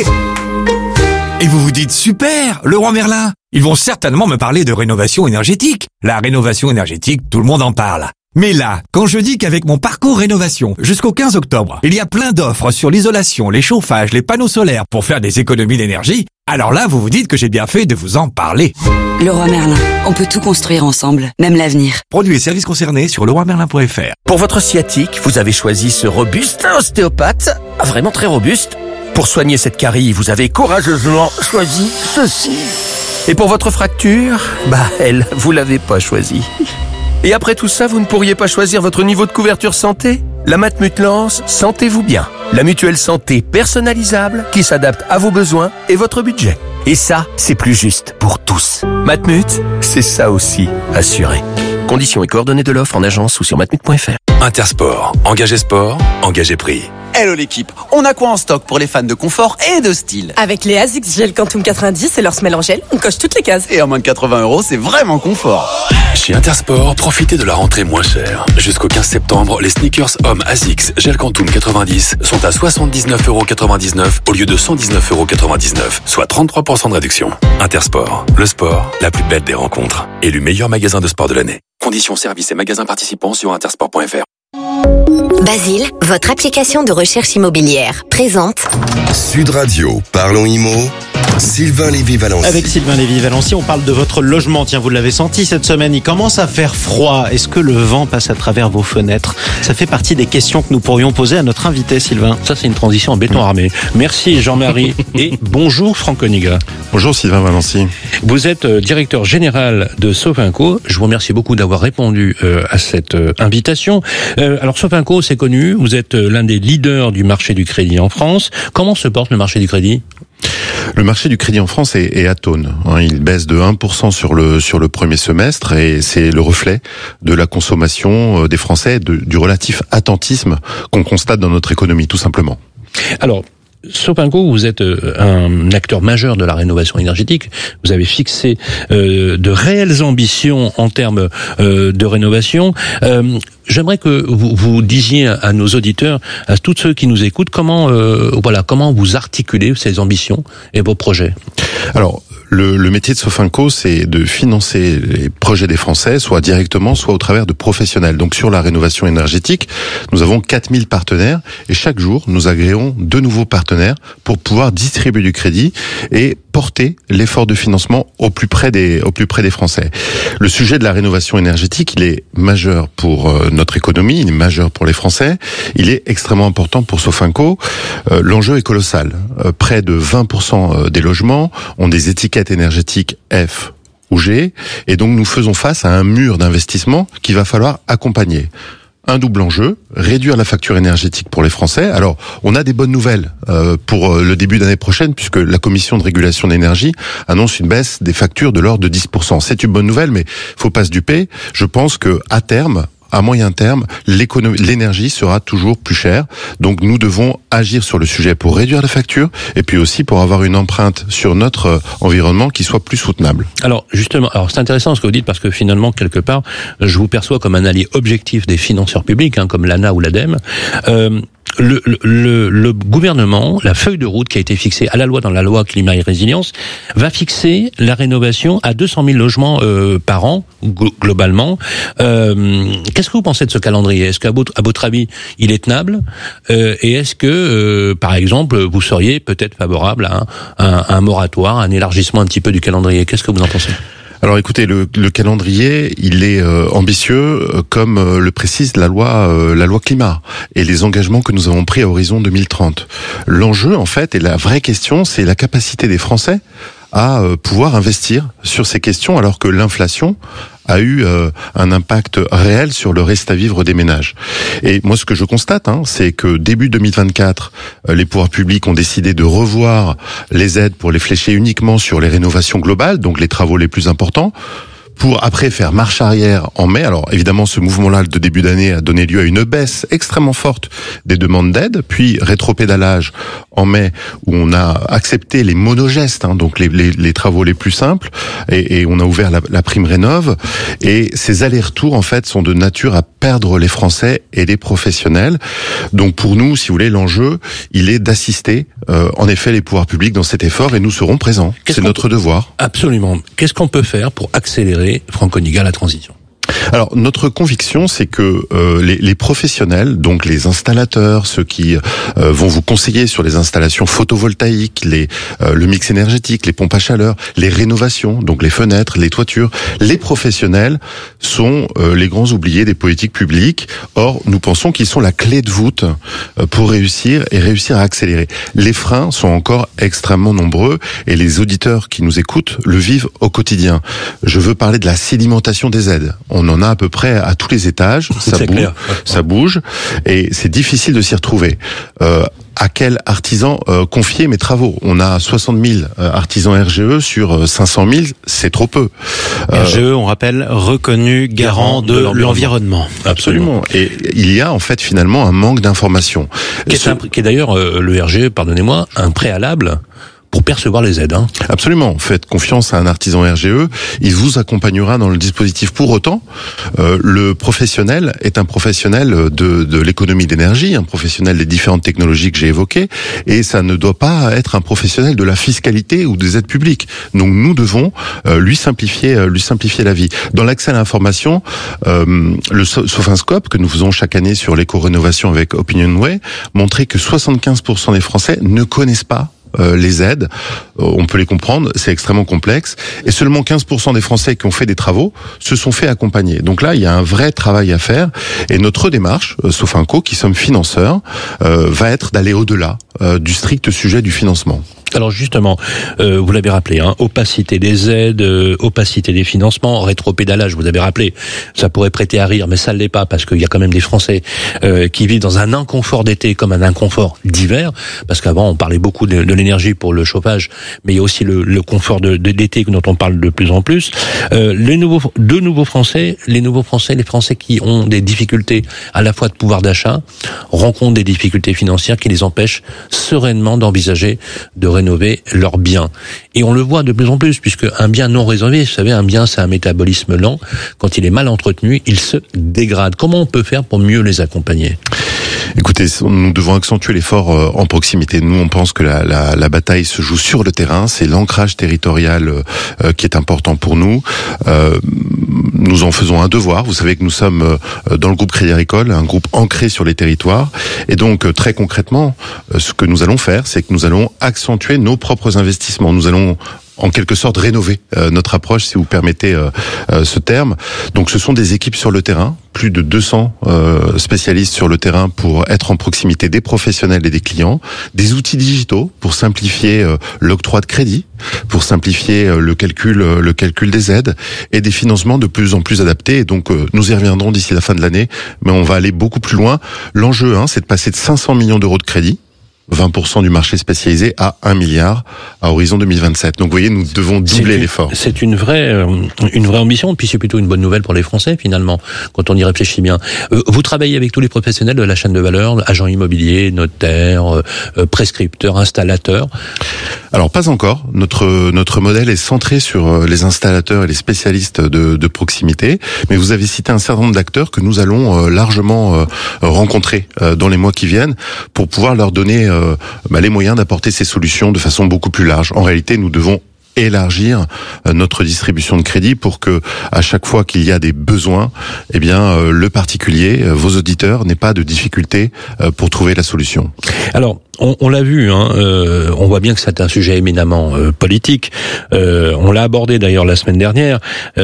Et vous vous dites, super, Leroy Merlin. Ils vont certainement me parler de rénovation énergétique. La rénovation énergétique, tout le monde en parle. Mais là, quand je dis qu'avec mon parcours rénovation, jusqu'au 15 octobre, il y a plein d'offres sur l'isolation, les chauffages, les panneaux solaires pour faire des économies d'énergie, alors là, vous vous dites que j'ai bien fait de vous en parler. Leroy Merlin, on peut tout construire ensemble, même l'avenir. Produits et services concernés sur leroymerlin.fr. Pour votre sciatique, vous avez choisi ce robuste ostéopathe, vraiment très robuste. Pour soigner cette carie, vous avez courageusement choisi ceci. Et pour votre fracture, elle, vous l'avez pas choisi. Et après tout ça, vous ne pourriez pas choisir votre niveau de couverture santé? La Matmut lance Sentez-vous bien. La mutuelle santé personnalisable qui s'adapte à vos besoins et votre budget. Et ça, c'est plus juste pour tous. Matmut, c'est ça aussi, assuré. Conditions et coordonnées de l'offre en agence ou sur matmut.fr. Intersport. Engagez sport, engagez prix. Hello l'équipe, on a quoi en stock pour les fans de confort et de style? Avec les ASICS Gel Quantum 90 et leur semelle en gel, on coche toutes les cases. Et à moins de 80 €, c'est vraiment confort. Chez Intersport, profitez de la rentrée moins chère. Jusqu'au 15 septembre, les sneakers hommes ASICS Gel Quantum 90 sont à 79,99 € au lieu de 119,99 €, soit 33% de réduction. Intersport, le sport, la plus belle des rencontres. Élu meilleur magasin de sport de l'année. Conditions, services et magasins participants sur intersport.fr. Basile, votre application de recherche immobilière, présente Sud Radio, parlons IMO. Sylvain Lévy-Valency. Avec Sylvain Lévy-Valency, on parle de votre logement. Tiens, vous l'avez senti cette semaine, il commence à faire froid. Est-ce que le vent passe à travers vos fenêtres? Ça fait partie des questions que nous pourrions poser à notre invité, Sylvain. Ça, c'est une transition en béton armé. Merci Jean-Marie et bonjour Franck Oniga. Bonjour Sylvain Valency. Vous êtes directeur général de Sofinco. Je vous remercie beaucoup d'avoir répondu à cette invitation. Alors Sofinco, c'est connu, vous êtes l'un des leaders du marché du crédit en France. Comment se porte le marché du crédit ? Le marché du crédit en France est atone. Il baisse de 1% sur le premier semestre et c'est le reflet de la consommation des Français, du relatif attentisme qu'on constate dans notre économie, tout simplement. Alors, Sofinco, vous êtes un acteur majeur de la rénovation énergétique. Vous avez fixé de réelles ambitions en termes de rénovation. J'aimerais que vous disiez à nos auditeurs, à tous ceux qui nous écoutent, comment vous articulez ces ambitions et vos projets. Alors, le métier de Sofinco, c'est de financer les projets des Français, soit directement, soit au travers de professionnels. Donc sur la rénovation énergétique, nous avons 4000 partenaires et chaque jour, nous agréons de nouveaux partenaires pour pouvoir distribuer du crédit et porter l'effort de financement au plus près des Français. Le sujet de la rénovation énergétique, il est majeur pour notre économie, il est majeur pour les Français, il est extrêmement important pour Sofinco. L'enjeu est colossal. Près de 20% des logements ont des étiquettes énergétiques F ou G, et donc nous faisons face à un mur d'investissement qu'il va falloir accompagner. Un double enjeu, réduire la facture énergétique pour les Français. Alors, on a des bonnes nouvelles pour le début d'année prochaine, puisque la Commission de régulation de l'énergie annonce une baisse des factures de l'ordre de 10%. C'est une bonne nouvelle, mais faut pas se duper. Je pense que à terme, à moyen terme, l'énergie sera toujours plus chère. Donc nous devons agir sur le sujet pour réduire la facture et puis aussi pour avoir une empreinte sur notre environnement qui soit plus soutenable. Alors justement, c'est intéressant ce que vous dites parce que finalement, quelque part, je vous perçois comme un allié objectif des financeurs publics, comme l'ANA ou l'ADEME. Le gouvernement, la feuille de route qui a été fixée dans la loi climat et résilience, va fixer la rénovation à 200 000 logements par an, globalement. Qu'est-ce que vous pensez de ce calendrier? Est-ce qu'à votre avis, il est tenable? Et est-ce que, par exemple, vous seriez peut-être favorable à un moratoire, un élargissement un petit peu du calendrier? Qu'est-ce que vous en pensez? Alors écoutez, le calendrier, il est ambitieux, comme le précise la loi climat et les engagements que nous avons pris à horizon 2030. L'enjeu, en fait, et la vraie question, c'est la capacité des Français à pouvoir investir sur ces questions alors que l'inflation a eu un impact réel sur le reste à vivre des ménages. Et moi, ce que je constate, c'est que début 2024, les pouvoirs publics ont décidé de revoir les aides pour les flécher uniquement sur les rénovations globales, donc les travaux les plus importants, pour après faire marche arrière en mai. Alors évidemment, ce mouvement-là de début d'année a donné lieu à une baisse extrêmement forte des demandes d'aide, puis rétropédalage en mai où on a accepté les monogestes, donc les travaux les plus simples, et on a ouvert la prime rénov. Et ces allers-retours en fait sont de nature à perdre les Français et les professionnels. Donc pour nous, si vous voulez, l'enjeu, il est d'assister en effet les pouvoirs publics dans cet effort et nous serons présents. C'est notre devoir. Absolument. Qu'est-ce qu'on peut faire pour accélérer, Franck Oniga, la transition? Alors notre conviction, c'est que les professionnels, donc les installateurs, ceux qui vont vous conseiller sur les installations photovoltaïques, le mix énergétique, les pompes à chaleur, les rénovations, donc les fenêtres, les toitures, les professionnels sont les grands oubliés des politiques publiques. Or, nous pensons qu'ils sont la clé de voûte pour réussir à accélérer. Les freins sont encore extrêmement nombreux et les auditeurs qui nous écoutent le vivent au quotidien. Je veux parler de la sédimentation des aides. On en a à peu près à tous les étages, ça bouge, et c'est difficile de s'y retrouver. À quel artisan confier mes travaux? On a 60 000 artisans RGE sur 500 000, c'est trop peu. RGE, on rappelle, reconnu garant de l'environnement. Absolument. Et il y a en fait finalement un manque d'information. Qui est d'ailleurs, le RGE, pardonnez-moi, un préalable pour percevoir les aides. Absolument. Faites confiance à un artisan RGE. Il vous accompagnera dans le dispositif. Pour autant, le professionnel est un professionnel de l'économie d'énergie, un professionnel des différentes technologies que j'ai évoquées, et ça ne doit pas être un professionnel de la fiscalité ou des aides publiques. Donc nous devons lui simplifier la vie. Dans l'accès à l'information, le Sofinscope que nous faisons chaque année sur l'éco-rénovation avec Opinionway montrait que 75% des Français ne connaissent pas les aides. On peut les comprendre, c'est extrêmement complexe. Et seulement 15% des Français qui ont fait des travaux se sont fait accompagner. Donc là, il y a un vrai travail à faire. Et notre démarche, Sofinco, qui sommes financeurs, va être d'aller au-delà du strict sujet du financement. Alors justement, vous l'avez rappelé, opacité des aides, opacité des financements, rétropédalage, vous avez rappelé, ça pourrait prêter à rire, mais ça ne l'est pas, parce qu'il y a quand même des Français qui vivent dans un inconfort d'été comme un inconfort d'hiver, parce qu'avant on parlait beaucoup de l'énergie pour le chauffage, mais il y a aussi le confort d'été dont on parle de plus en plus. Les Français qui ont des difficultés à la fois de pouvoir d'achat, rencontrent des difficultés financières qui les empêchent sereinement d'envisager de rénover leurs biens. Et on le voit de plus en plus, puisque un bien non rénové, vous savez, un bien c'est un métabolisme lent, quand il est mal entretenu, il se dégrade. Comment on peut faire pour mieux les accompagner ? Écoutez, nous devons accentuer l'effort en proximité. Nous, on pense que la bataille se joue sur le terrain. C'est l'ancrage territorial qui est important pour nous. Nous en faisons un devoir. Vous savez que nous sommes dans le groupe Crédit Agricole, un groupe ancré sur les territoires. Et donc, très concrètement, ce que nous allons faire, c'est que nous allons accentuer nos propres investissements. Nous allons en quelque sorte rénover notre approche, si vous permettez ce terme. Donc ce sont des équipes sur le terrain, plus de 200 spécialistes sur le terrain pour être en proximité des professionnels et des clients, des outils digitaux pour simplifier l'octroi de crédit, pour simplifier le calcul des aides, et des financements de plus en plus adaptés. Et donc nous y reviendrons d'ici la fin de l'année, mais on va aller beaucoup plus loin. L'enjeu, c'est de passer de 500 millions d'euros de crédit, 20% du marché spécialisé, à 1 milliard à horizon 2027. Donc vous voyez, nous devons doubler l'effort. C'est une vraie ambition, puis c'est plutôt une bonne nouvelle pour les Français finalement, quand on y réfléchit bien. Vous travaillez avec tous les professionnels de la chaîne de valeur, agents immobiliers, notaires, prescripteurs, installateurs. Alors pas encore. Notre modèle est centré sur les installateurs et les spécialistes de proximité, mais vous avez cité un certain nombre d'acteurs que nous allons largement rencontrer dans les mois qui viennent pour pouvoir leur donner les moyens d'apporter ces solutions de façon beaucoup plus large. En réalité, nous devons élargir notre distribution de crédit pour que, à chaque fois qu'il y a des besoins, le particulier, vos auditeurs, n'aient pas de difficulté pour trouver la solution. Alors, on l'a vu, on voit bien que c'est un sujet éminemment politique. On l'a abordé d'ailleurs la semaine dernière.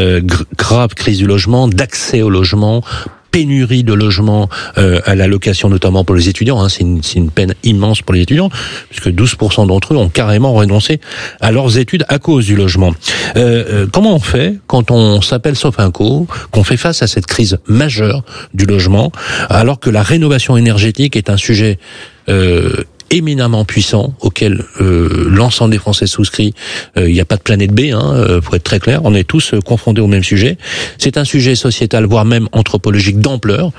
Grave crise du logement, d'accès au logement, pénurie de logements à la location, notamment pour les étudiants. C'est une peine immense pour les étudiants, puisque 12% d'entre eux ont carrément renoncé à leurs études à cause du logement. Comment on fait quand on s'appelle Sofinco, qu'on fait face à cette crise majeure du logement, alors que la rénovation énergétique est un sujet éminemment puissant, auquel l'ensemble des Français souscrit. Il n'y a pas de planète B, pour être très clair. On est tous confrontés au même sujet. C'est un sujet sociétal, voire même anthropologique d'ampleur.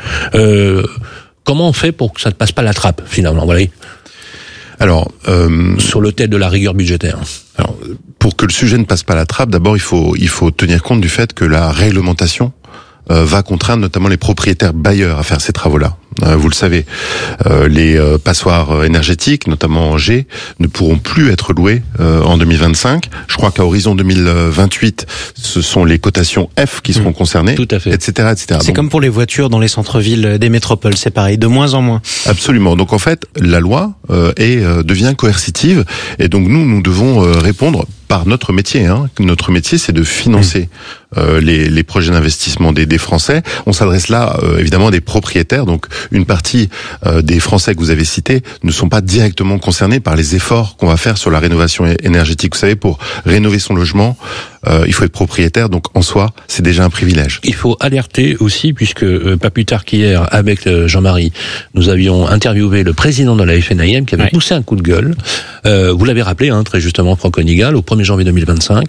Comment on fait pour que ça ne passe pas la trappe, finalement, voilà. Alors, sur l'autel de la rigueur budgétaire. Alors, pour que le sujet ne passe pas la trappe, d'abord, il faut tenir compte du fait que la réglementation va contraindre notamment les propriétaires bailleurs à faire ces travaux-là. Vous le savez, les passoires énergétiques, notamment en G, ne pourront plus être louées en 2025. Je crois qu'à horizon 2028, ce sont les cotations F qui seront concernées, tout à fait, etc., etc. C'est comme pour les voitures dans les centres-villes des métropoles, c'est pareil, de moins en moins. Absolument. Donc en fait, la loi devient coercitive, et donc nous devons répondre par notre métier. Notre métier, c'est de financer les projets d'investissement des Français. On s'adresse là évidemment à des propriétaires, donc une partie des Français que vous avez cités ne sont pas directement concernés par les efforts qu'on va faire sur la rénovation énergétique. Vous savez, pour rénover son logement, il faut être propriétaire, donc en soi, c'est déjà un privilège. Il faut alerter aussi, puisque pas plus tard qu'hier, avec Jean-Marie, nous avions interviewé le président de la FNAIM qui avait poussé un coup de gueule. Vous l'avez rappelé, très justement, Franck Onigal, au 1er janvier 2025,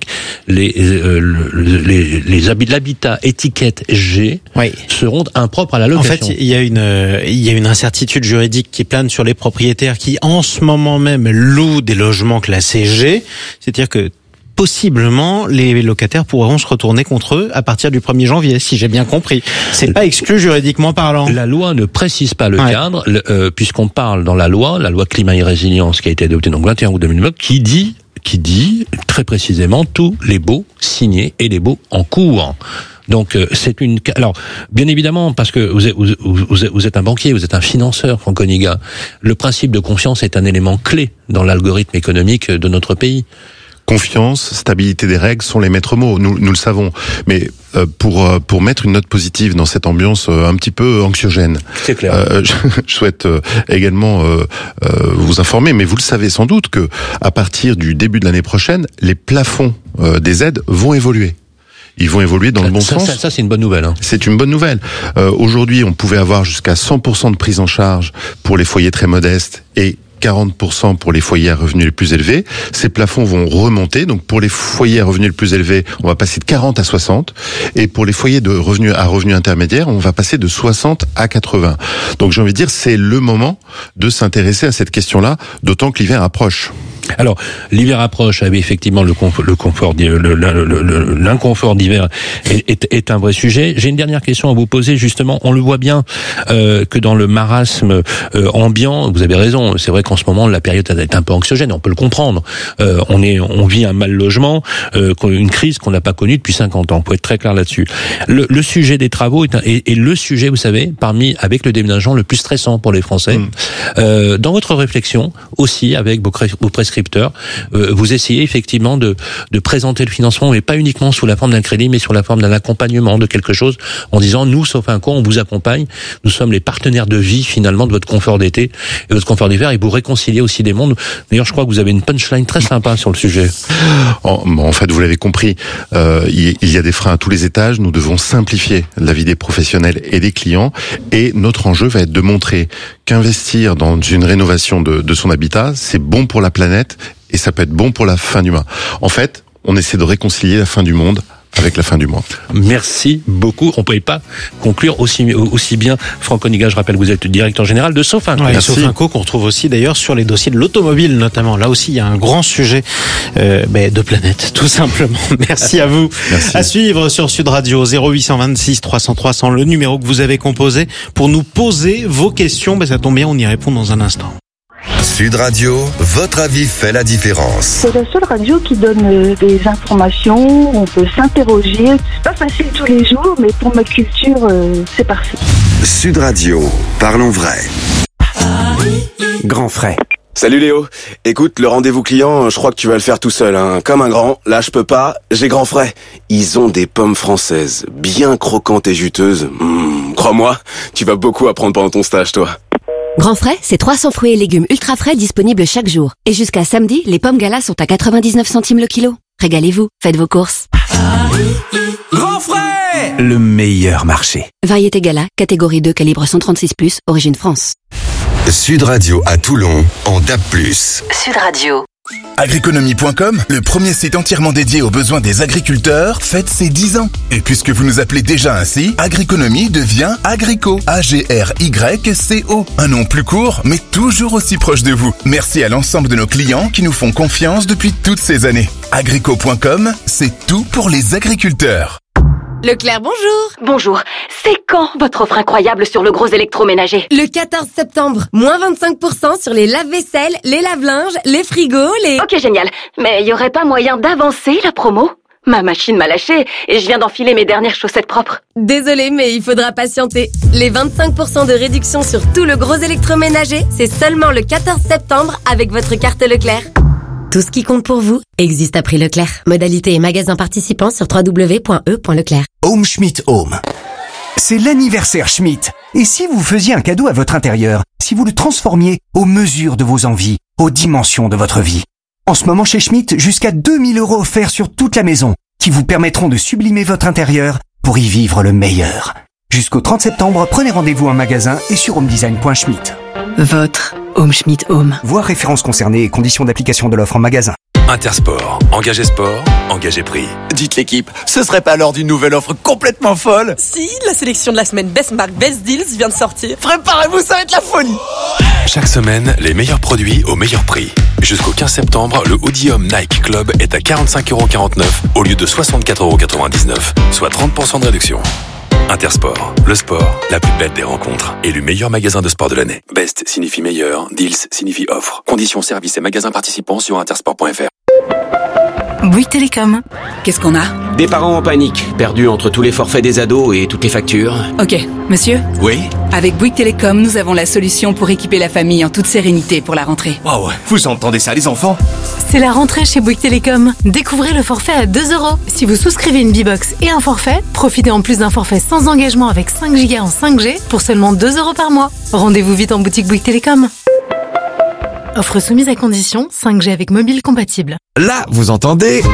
l'habitat étiquette G seront impropres à la location. En fait, il y a une incertitude juridique qui plane sur les propriétaires qui, en ce moment même, louent des logements classés G. C'est-à-dire que possiblement, les locataires pourront se retourner contre eux à partir du 1er janvier, si j'ai bien compris. C'est pas exclu juridiquement parlant. La loi ne précise pas le cadre, puisqu'on parle dans la loi climat et résilience qui a été adoptée donc 21 août 2009, qui dit très précisément tous les baux signés et les baux en cours. Donc alors bien évidemment, parce que vous êtes un banquier, vous êtes un financeur, Franck Oniga, le principe de confiance est un élément clé dans l'algorithme économique de notre pays. Confiance, stabilité des règles sont les maîtres mots, nous le savons. Mais pour mettre une note positive dans cette ambiance un petit peu anxiogène, c'est clair. Je souhaite également vous informer, mais vous le savez sans doute, que à partir du début de l'année prochaine, les plafonds des aides vont évoluer. Ils vont évoluer dans le bon sens. Ça, c'est une bonne nouvelle. C'est une bonne nouvelle. Aujourd'hui, on pouvait avoir jusqu'à 100% de prise en charge pour les foyers très modestes et 40% pour les foyers à revenus les plus élevés. Ces plafonds vont remonter. Donc pour les foyers à revenus les plus élevés, on va passer de 40 à 60. Et pour les foyers de revenus à revenus intermédiaires, on va passer de 60 à 80. Donc j'ai envie de dire, c'est le moment de s'intéresser à cette question-là, d'autant que l'hiver approche. Alors, l'hiver approche, effectivement, l'inconfort d'hiver est un vrai sujet. J'ai une dernière question à vous poser, justement. On le voit bien que dans le marasme ambiant, vous avez raison, c'est vrai qu'en ce moment, la période est un peu anxiogène, on peut le comprendre. On vit un mal logement, une crise qu'on n'a pas connue depuis 50 ans, faut être très clair là-dessus. Le sujet des travaux est le sujet, vous savez, avec le déménagement le plus stressant pour les Français. Dans votre réflexion, aussi, avec vos prescripteurs, vous essayez effectivement de présenter le financement, mais pas uniquement sous la forme d'un crédit, mais sous la forme d'un accompagnement, de quelque chose, en disant, nous, Sofinco, on vous accompagne, nous sommes les partenaires de vie, finalement, de votre confort d'été et votre confort d'hiver, et vous réconciliez aussi des mondes. D'ailleurs, je crois que vous avez une punchline très sympa sur le sujet. En fait, vous l'avez compris, il y a des freins à tous les étages, nous devons simplifier la vie des professionnels et des clients, et notre enjeu va être de montrer qu'investir dans une rénovation de son habitat, c'est bon pour la planète, et ça peut être bon pour la fin du mois. En fait, on essaie de réconcilier la fin du monde avec la fin du mois. Merci beaucoup. On ne pouvait pas conclure aussi bien. Franck Oniga, je rappelle, vous êtes le directeur général de Sofinco. Ouais, Sofinco qu'on retrouve aussi d'ailleurs sur les dossiers de l'automobile notamment. Là aussi, il y a un grand sujet de planète, tout simplement. Merci à vous. Merci. À suivre sur Sud Radio 0826 300 300, le numéro que vous avez composé pour nous poser vos questions. Ça tombe bien, on y répond dans un instant. Sud Radio, votre avis fait la différence. C'est la seule radio qui donne des informations, on peut s'interroger. C'est pas facile tous les jours, mais pour ma culture, c'est parfait. Sud Radio, parlons vrai. Grand frais. Salut Léo. Écoute, le rendez-vous client, je crois que tu vas le faire tout seul, hein. Comme un grand. Là, je peux pas. J'ai Grand frais. Ils ont des pommes françaises, bien croquantes et juteuses. Crois-moi, tu vas beaucoup apprendre pendant ton stage, toi. Grand frais, c'est 300 fruits et légumes ultra frais disponibles chaque jour. Et jusqu'à samedi, les pommes Gala sont à 99 centimes le kilo. Régalez-vous, faites vos courses. Grand frais, le meilleur marché. Variété Gala, catégorie 2, calibre 136+, origine France. Sud Radio à Toulon, en DAB+. Sud Radio. Agriconomie.com, le premier site entièrement dédié aux besoins des agriculteurs, fête ses 10 ans. Et puisque vous nous appelez déjà ainsi, Agriconomie devient Agrico. A-G-R-Y-C-O. Un nom plus court, mais toujours aussi proche de vous. Merci à l'ensemble de nos clients qui nous font confiance depuis toutes ces années. Agrico.com, c'est tout pour les agriculteurs. Leclerc, bonjour. Bonjour. C'est quand votre offre incroyable sur le gros électroménager? Le 14 septembre. Moins 25% sur les lave-vaisselle, les lave-linges, les frigos, les... Ok, génial. Mais il y aurait pas moyen d'avancer la promo? Ma machine m'a lâché et je viens d'enfiler mes dernières chaussettes propres. Désolé, mais il faudra patienter. Les 25% de réduction sur tout le gros électroménager, c'est seulement le 14 septembre avec votre carte Leclerc. Tout ce qui compte pour vous existe à prix Leclerc. Modalité et magasins participants sur www.e.leclerc. Home Schmidt Home. C'est l'anniversaire Schmidt. Et si vous faisiez un cadeau à votre intérieur, si vous le transformiez aux mesures de vos envies, aux dimensions de votre vie? En ce moment chez Schmidt, jusqu'à 2000 € offerts sur toute la maison, qui vous permettront de sublimer votre intérieur pour y vivre le meilleur. Jusqu'au 30 septembre, prenez rendez-vous en magasin et sur homedesign.schmidt. Votre Home Schmidt Home. Voir références concernées et conditions d'application de l'offre en magasin. Intersport. Engagez sport, engagez prix. Dites l'équipe, ce serait pas l'heure d'une nouvelle offre complètement folle? Si, la sélection de la semaine Best Mark Best Deals vient de sortir. Préparez-vous, ça va être la folie. Chaque semaine, les meilleurs produits au meilleur prix. Jusqu'au 15 septembre, le Audium Nike Club est à 45,49€ au lieu de 64,99€, soit 30% de réduction. Intersport, le sport, la plus belle des rencontres. Élu meilleur magasin de sport de l'année. Best signifie meilleur, deals signifie offre. Conditions, services et magasins participants sur intersport.fr. Bouygues Télécom. Qu'est-ce qu'on a? Des parents en panique, perdus entre tous les forfaits des ados et toutes les factures. Ok, monsieur? Oui? Avec Bouygues Télécom, nous avons la solution pour équiper la famille en toute sérénité pour la rentrée. Waouh, vous entendez ça les enfants? C'est la rentrée chez Bouygues Télécom. Découvrez le forfait à 2 €. Si vous souscrivez une B-Box et un forfait, profitez en plus d'un forfait sans engagement avec 5 Go en 5G pour seulement 2 € par mois. Rendez-vous vite en boutique Bouygues Télécom. Offre soumise à condition, 5G avec mobile compatible. Là, vous entendez?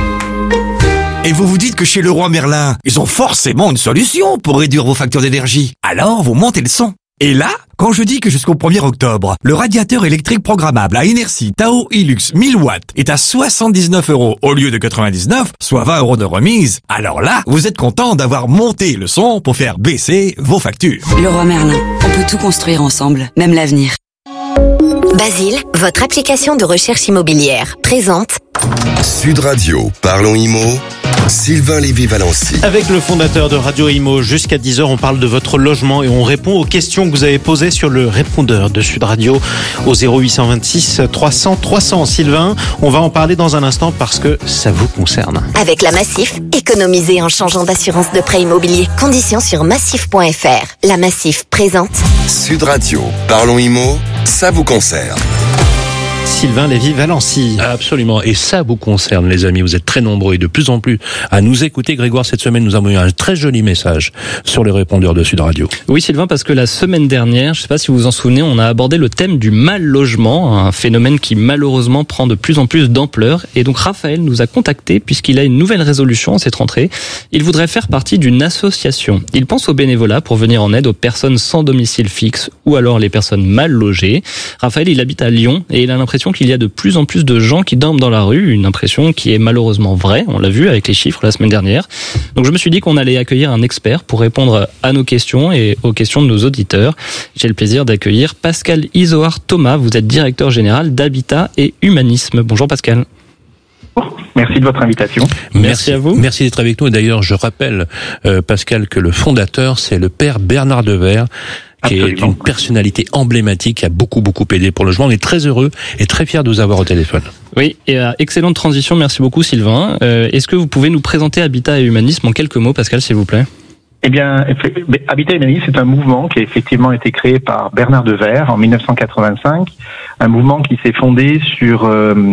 Et vous vous dites que chez Leroy Merlin, ils ont forcément une solution pour réduire vos factures d'énergie. Alors, vous montez le son. Et là, quand je dis que jusqu'au 1er octobre, le radiateur électrique programmable à inertie Tao Hilux 1000 watts est à 79 € au lieu de 99, soit 20 € de remise, alors là, vous êtes content d'avoir monté le son pour faire baisser vos factures. Leroy Merlin, on peut tout construire ensemble, même l'avenir. Basile, votre application de recherche immobilière, présente Sud Radio, parlons IMO, Sylvain Lévy-Valency. Avec le fondateur de Radio Imo, jusqu'à 10h, on parle de votre logement et on répond aux questions que vous avez posées sur le répondeur de Sud Radio au 0826 300 300. Sylvain, on va en parler dans un instant parce que ça vous concerne. avec la Massif, économisez en changeant d'assurance de prêt immobilier. Conditions sur massif.fr. La Massif présente Sud Radio, parlons IMO, ça vous concerne. Sylvain Lévy-Valency. Absolument. Et ça vous concerne, les amis. Vous êtes très nombreux et de plus en plus à nous écouter. Grégoire, cette semaine, nous avons eu un très joli message sur le répondeur de Sud Radio. Oui, Sylvain, parce que la semaine dernière, je ne sais pas si vous vous en souvenez, on a abordé le thème du mal logement, un phénomène qui malheureusement prend de plus en plus d'ampleur. Et donc, Raphaël nous a contactés puisqu'il a une nouvelle résolution en cette rentrée. Il voudrait faire partie d'une association. Il pense au bénévolat pour venir en aide aux personnes sans domicile fixe ou alors les personnes mal logées. Raphaël, il habite à Lyon et il a l'impression qu'il y a de plus en plus de gens qui dorment dans la rue, une impression qui est malheureusement vraie, on l'a vu avec les chiffres la semaine dernière. Donc je me suis dit qu'on allait accueillir un expert pour répondre à nos questions et aux questions de nos auditeurs. J'ai le plaisir d'accueillir Pascal Izoard Thomas, vous êtes directeur général d'Habitat et Humanisme. Bonjour Pascal. Merci de votre invitation. Merci à vous. Merci d'être avec nous. Et d'ailleurs, je rappelle, Pascal, que le fondateur, c'est le père Bernard Devers, qui est une personnalité emblématique, qui a beaucoup aidé pour le logement. On est très heureux et très fiers de vous avoir au téléphone. Oui, et excellente transition. Merci beaucoup Sylvain. Est-ce que vous pouvez nous présenter Habitat et Humanisme en quelques mots, Pascal, s'il vous plaît? Eh bien, Habitat et Humanisme, c'est un mouvement qui a effectivement été créé par Bernard Devers en 1985. Un mouvement qui s'est fondé sur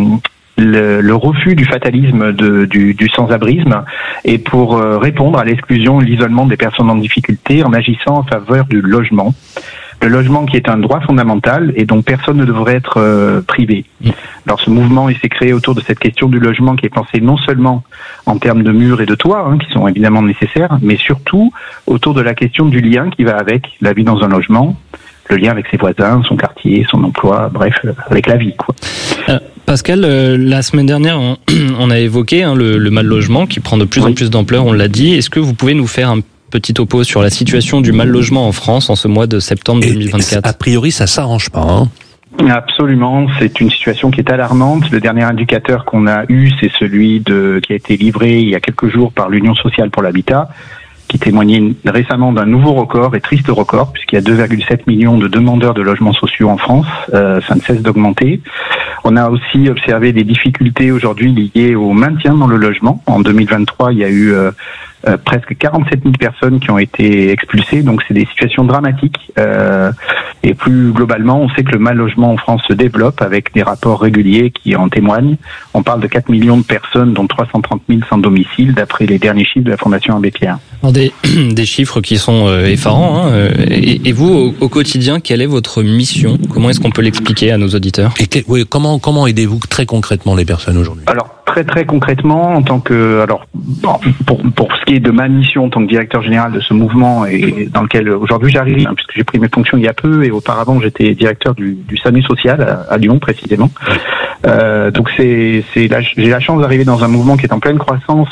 le refus du fatalisme du sans-abrisme et pour répondre à l'exclusion, l'isolement des personnes en difficulté en agissant en faveur du logement. Le logement qui est un droit fondamental et dont personne ne devrait être privé. Alors ce mouvement, il s'est créé autour de cette question du logement qui est pensé non seulement en termes de murs et de toits, qui sont évidemment nécessaires, mais surtout autour de la question du lien qui va avec la vie dans un logement, le lien avec ses voisins, son quartier, son emploi, bref, avec la vie, quoi. Pascal, la semaine dernière, on a évoqué le mal logement qui prend de plus en plus d'ampleur, on l'a dit. Est-ce que vous pouvez nous faire un petit topo sur la situation du mal logement en France en ce mois de septembre 2024 ? A priori, ça s'arrange pas, Absolument, c'est une situation qui est alarmante. Le dernier indicateur qu'on a eu, c'est celui qui a été livré il y a quelques jours par l'Union sociale pour l'habitat, qui témoignait récemment d'un nouveau record, et triste record, puisqu'il y a 2,7 millions de demandeurs de logements sociaux en France. Ça ne cesse d'augmenter. On a aussi observé des difficultés aujourd'hui liées au maintien dans le logement. En 2023, il y a eu presque 47 000 personnes qui ont été expulsées, donc c'est des situations dramatiques. Et plus globalement, on sait que le mal logement en France se développe avec des rapports réguliers qui en témoignent. On parle de 4 millions de personnes, dont 330 000 sans domicile, d'après les derniers chiffres de la Fondation Abbé Pierre. Alors des chiffres qui sont effarants. Et vous, au quotidien, quelle est votre mission ? Comment est-ce qu'on peut l'expliquer à nos auditeurs ? Et comment aidez-vous très concrètement les personnes aujourd'hui ? Alors très concrètement, en tant que pour ce qui est de ma mission en tant que directeur général de ce mouvement et dans lequel aujourd'hui j'arrive, puisque j'ai pris mes fonctions il y a peu et auparavant j'étais directeur du SAMU social à Lyon précisément. Donc j'ai la chance d'arriver dans un mouvement qui est en pleine croissance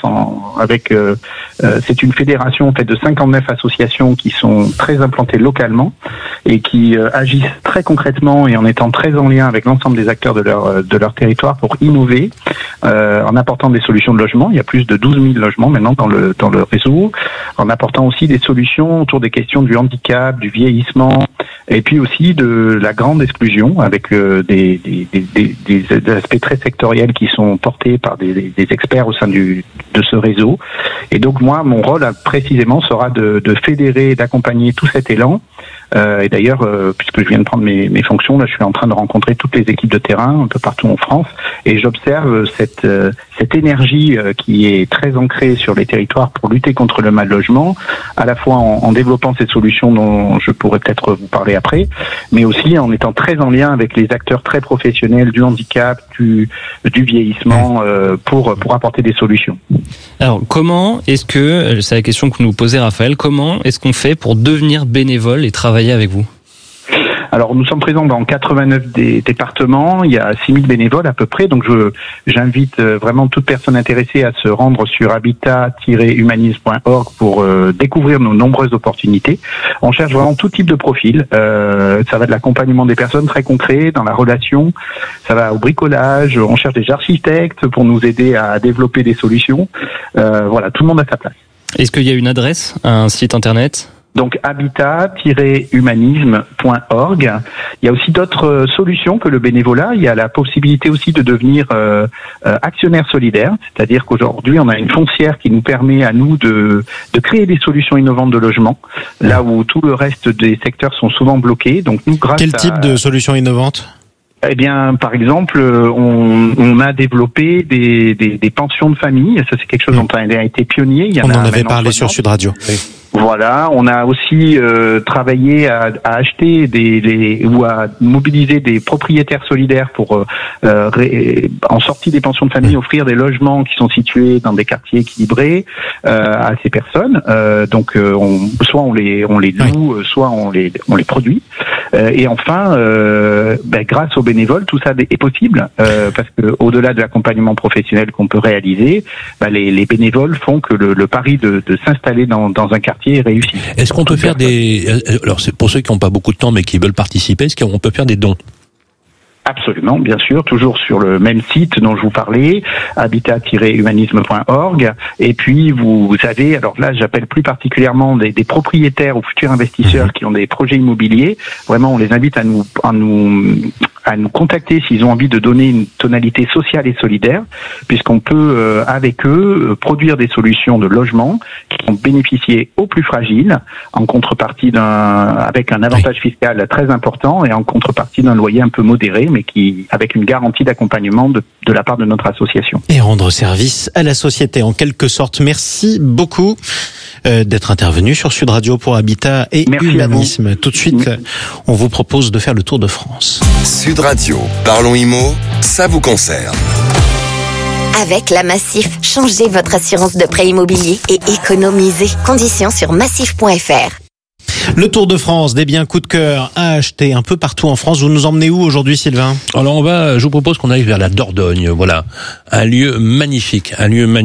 c'est une fédération en fait de 59 associations qui sont très implantées localement et qui agissent très concrètement et en étant très en lien avec l'ensemble des acteurs de leur territoire pour innover en apportant des solutions de logement. Il y a plus de 12 000 logements maintenant dans le réseau, en apportant aussi des solutions autour des questions du handicap, du vieillissement et puis aussi de la grande exclusion avec des aspects très sectoriels qui sont portés par des experts au sein de ce réseau. Et donc moi, mon rôle précisément sera de fédérer et d'accompagner tout cet élan. Et d'ailleurs, puisque je viens de prendre mes fonctions, là, je suis en train de rencontrer toutes les équipes de terrain un peu partout en France, et j'observe cette énergie qui est très ancrée sur les territoires pour lutter contre le mal logement, à la fois en développant ces solutions dont je pourrais peut-être vous parler après, mais aussi en étant très en lien avec les acteurs très professionnels du handicap, du vieillissement, pour apporter des solutions. Alors, comment est-ce que, c'est la question que nous posait Raphaël, comment est-ce qu'on fait pour devenir bénévole et travailler avec vous ? Alors nous sommes présents dans 89 départements, il y a 6000 bénévoles à peu près, donc j'invite vraiment toute personne intéressée à se rendre sur habitat-humanisme.org pour découvrir nos nombreuses opportunités. On cherche vraiment tout type de profil, ça va de l'accompagnement des personnes très concret, dans la relation, ça va au bricolage, on cherche des architectes pour nous aider à développer des solutions, voilà, tout le monde a sa place. Est-ce qu'il y a une adresse, un site internet ? Donc habitat-humanisme.org. Il y a aussi d'autres solutions que le bénévolat. Il y a la possibilité aussi de devenir actionnaire solidaire, c'est-à-dire qu'aujourd'hui on a une foncière qui nous permet à nous de créer des solutions innovantes de logement, là où tout le reste des secteurs sont souvent bloqués. Donc nous, grâce Quel type de solutions innovantes ? Eh bien, par exemple, on a développé des pensions de famille. Ça, c'est quelque chose dont on a été pionnier. On en avait parlé sur Sud Radio. Oui. Voilà, on a aussi travaillé à acheter ou à mobiliser des propriétaires solidaires pour en sortie des pensions de famille offrir des logements qui sont situés dans des quartiers équilibrés à ces personnes. Donc soit on les loue, soit on les produit. Et enfin, grâce aux bénévoles, tout ça est possible parce que au-delà de l'accompagnement professionnel qu'on peut réaliser, les bénévoles font que le pari de s'installer dans un quartier est réussi. Est-ce qu'on peut faire alors c'est pour ceux qui n'ont pas beaucoup de temps mais qui veulent participer, est-ce qu'on peut faire des dons ? Absolument, bien sûr, toujours sur le même site dont je vous parlais, habitat-humanisme.org. Et puis vous avez, alors là j'appelle plus particulièrement des propriétaires ou futurs investisseurs qui ont des projets immobiliers. Vraiment, on les invite à nous contacter s'ils ont envie de donner une tonalité sociale et solidaire, puisqu'on peut avec eux produire des solutions de logement qui vont bénéficier aux plus fragiles, en contrepartie avec un avantage fiscal très important et en contrepartie d'un loyer un peu modéré, mais avec une garantie d'accompagnement de la part de notre association. Et rendre service à la société en quelque sorte. Merci beaucoup d'être intervenu sur Sud Radio pour Habitat et Humanisme. Tout de suite, on vous propose de faire le tour de France. Sud Radio, parlons IMO, ça vous concerne. Avec la Massif, changez votre assurance de prêt immobilier et économisez. Conditions sur massif.fr. Le Tour de France, des biens coup de cœur à acheter un peu partout en France. Vous nous emmenez où aujourd'hui, Sylvain ? Alors je vous propose qu'on aille vers la Dordogne, voilà. Un lieu magnifique.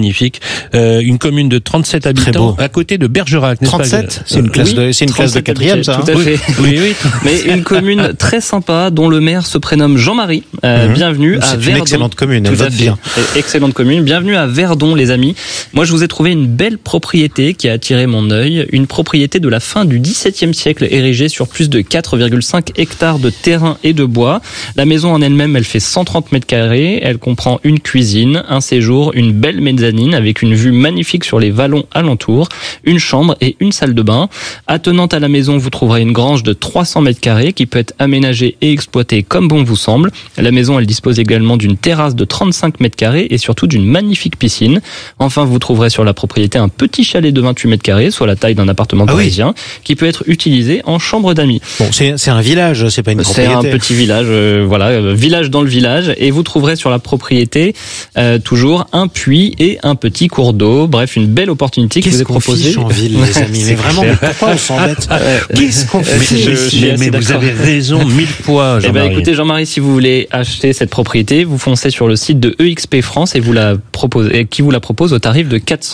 Une commune de 37 habitants, à côté de Bergerac, n'est-ce 37 pas ? C'est une classe de quatrième, ça. Tout à fait. Oui. Mais une commune très sympa, dont le maire se prénomme Jean-Marie. Bienvenue à Verdon. C'est une excellente commune, elle vote bien. Excellente commune. Bienvenue à Verdon, les amis. Moi, je vous ai trouvé une belle propriété qui a attiré mon œil. Une propriété de la fin du XVIIe siècle, érigée sur plus de 4,5 hectares de terrain et de bois. La maison en elle-même, elle fait 130 mètres carrés. Elle comprend une cuisine, un séjour, une belle mezzanine avec une vue magnifique sur les vallons alentours, une chambre et une salle de bain. Attenante à la maison, vous trouverez une grange de 300 mètres carrés qui peut être aménagée et exploitée comme bon vous semble. La maison, elle dispose également d'une terrasse de 35 mètres carrés et surtout d'une magnifique piscine. Enfin, vous trouverez sur la propriété un petit chalet de 28 mètres carrés, soit la taille d'un appartement parisien, qui peut être utilisé en chambre d'amis. Bon, c'est un village, c'est pas une propriété. C'est un petit village, village dans le village, et vous trouverez sur la propriété toujours un puits et un petit cours d'eau. Bref, une belle opportunité qui vous est proposée. Qu'est-ce qu'on fiche en ville, les amis? Mais vraiment, pourquoi on s'embête? Qu'est-ce qu'on fiche? Mais vous avez raison 1000 fois, Jean-Marie. Écoutez, Jean-Marie, si vous voulez acheter cette propriété, vous foncez sur le site de EXP France et qui vous la propose au tarif de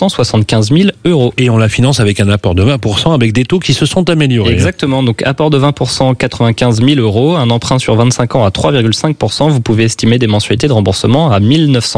475 000 €. Et on la finance avec un apport de 20% avec des taux qui se sont améliorés. Exactement. Donc, apport de 20%, 95 000 €, un emprunt sur 25 ans à 3,5%. Vous pouvez estimer des mensualités de remboursement à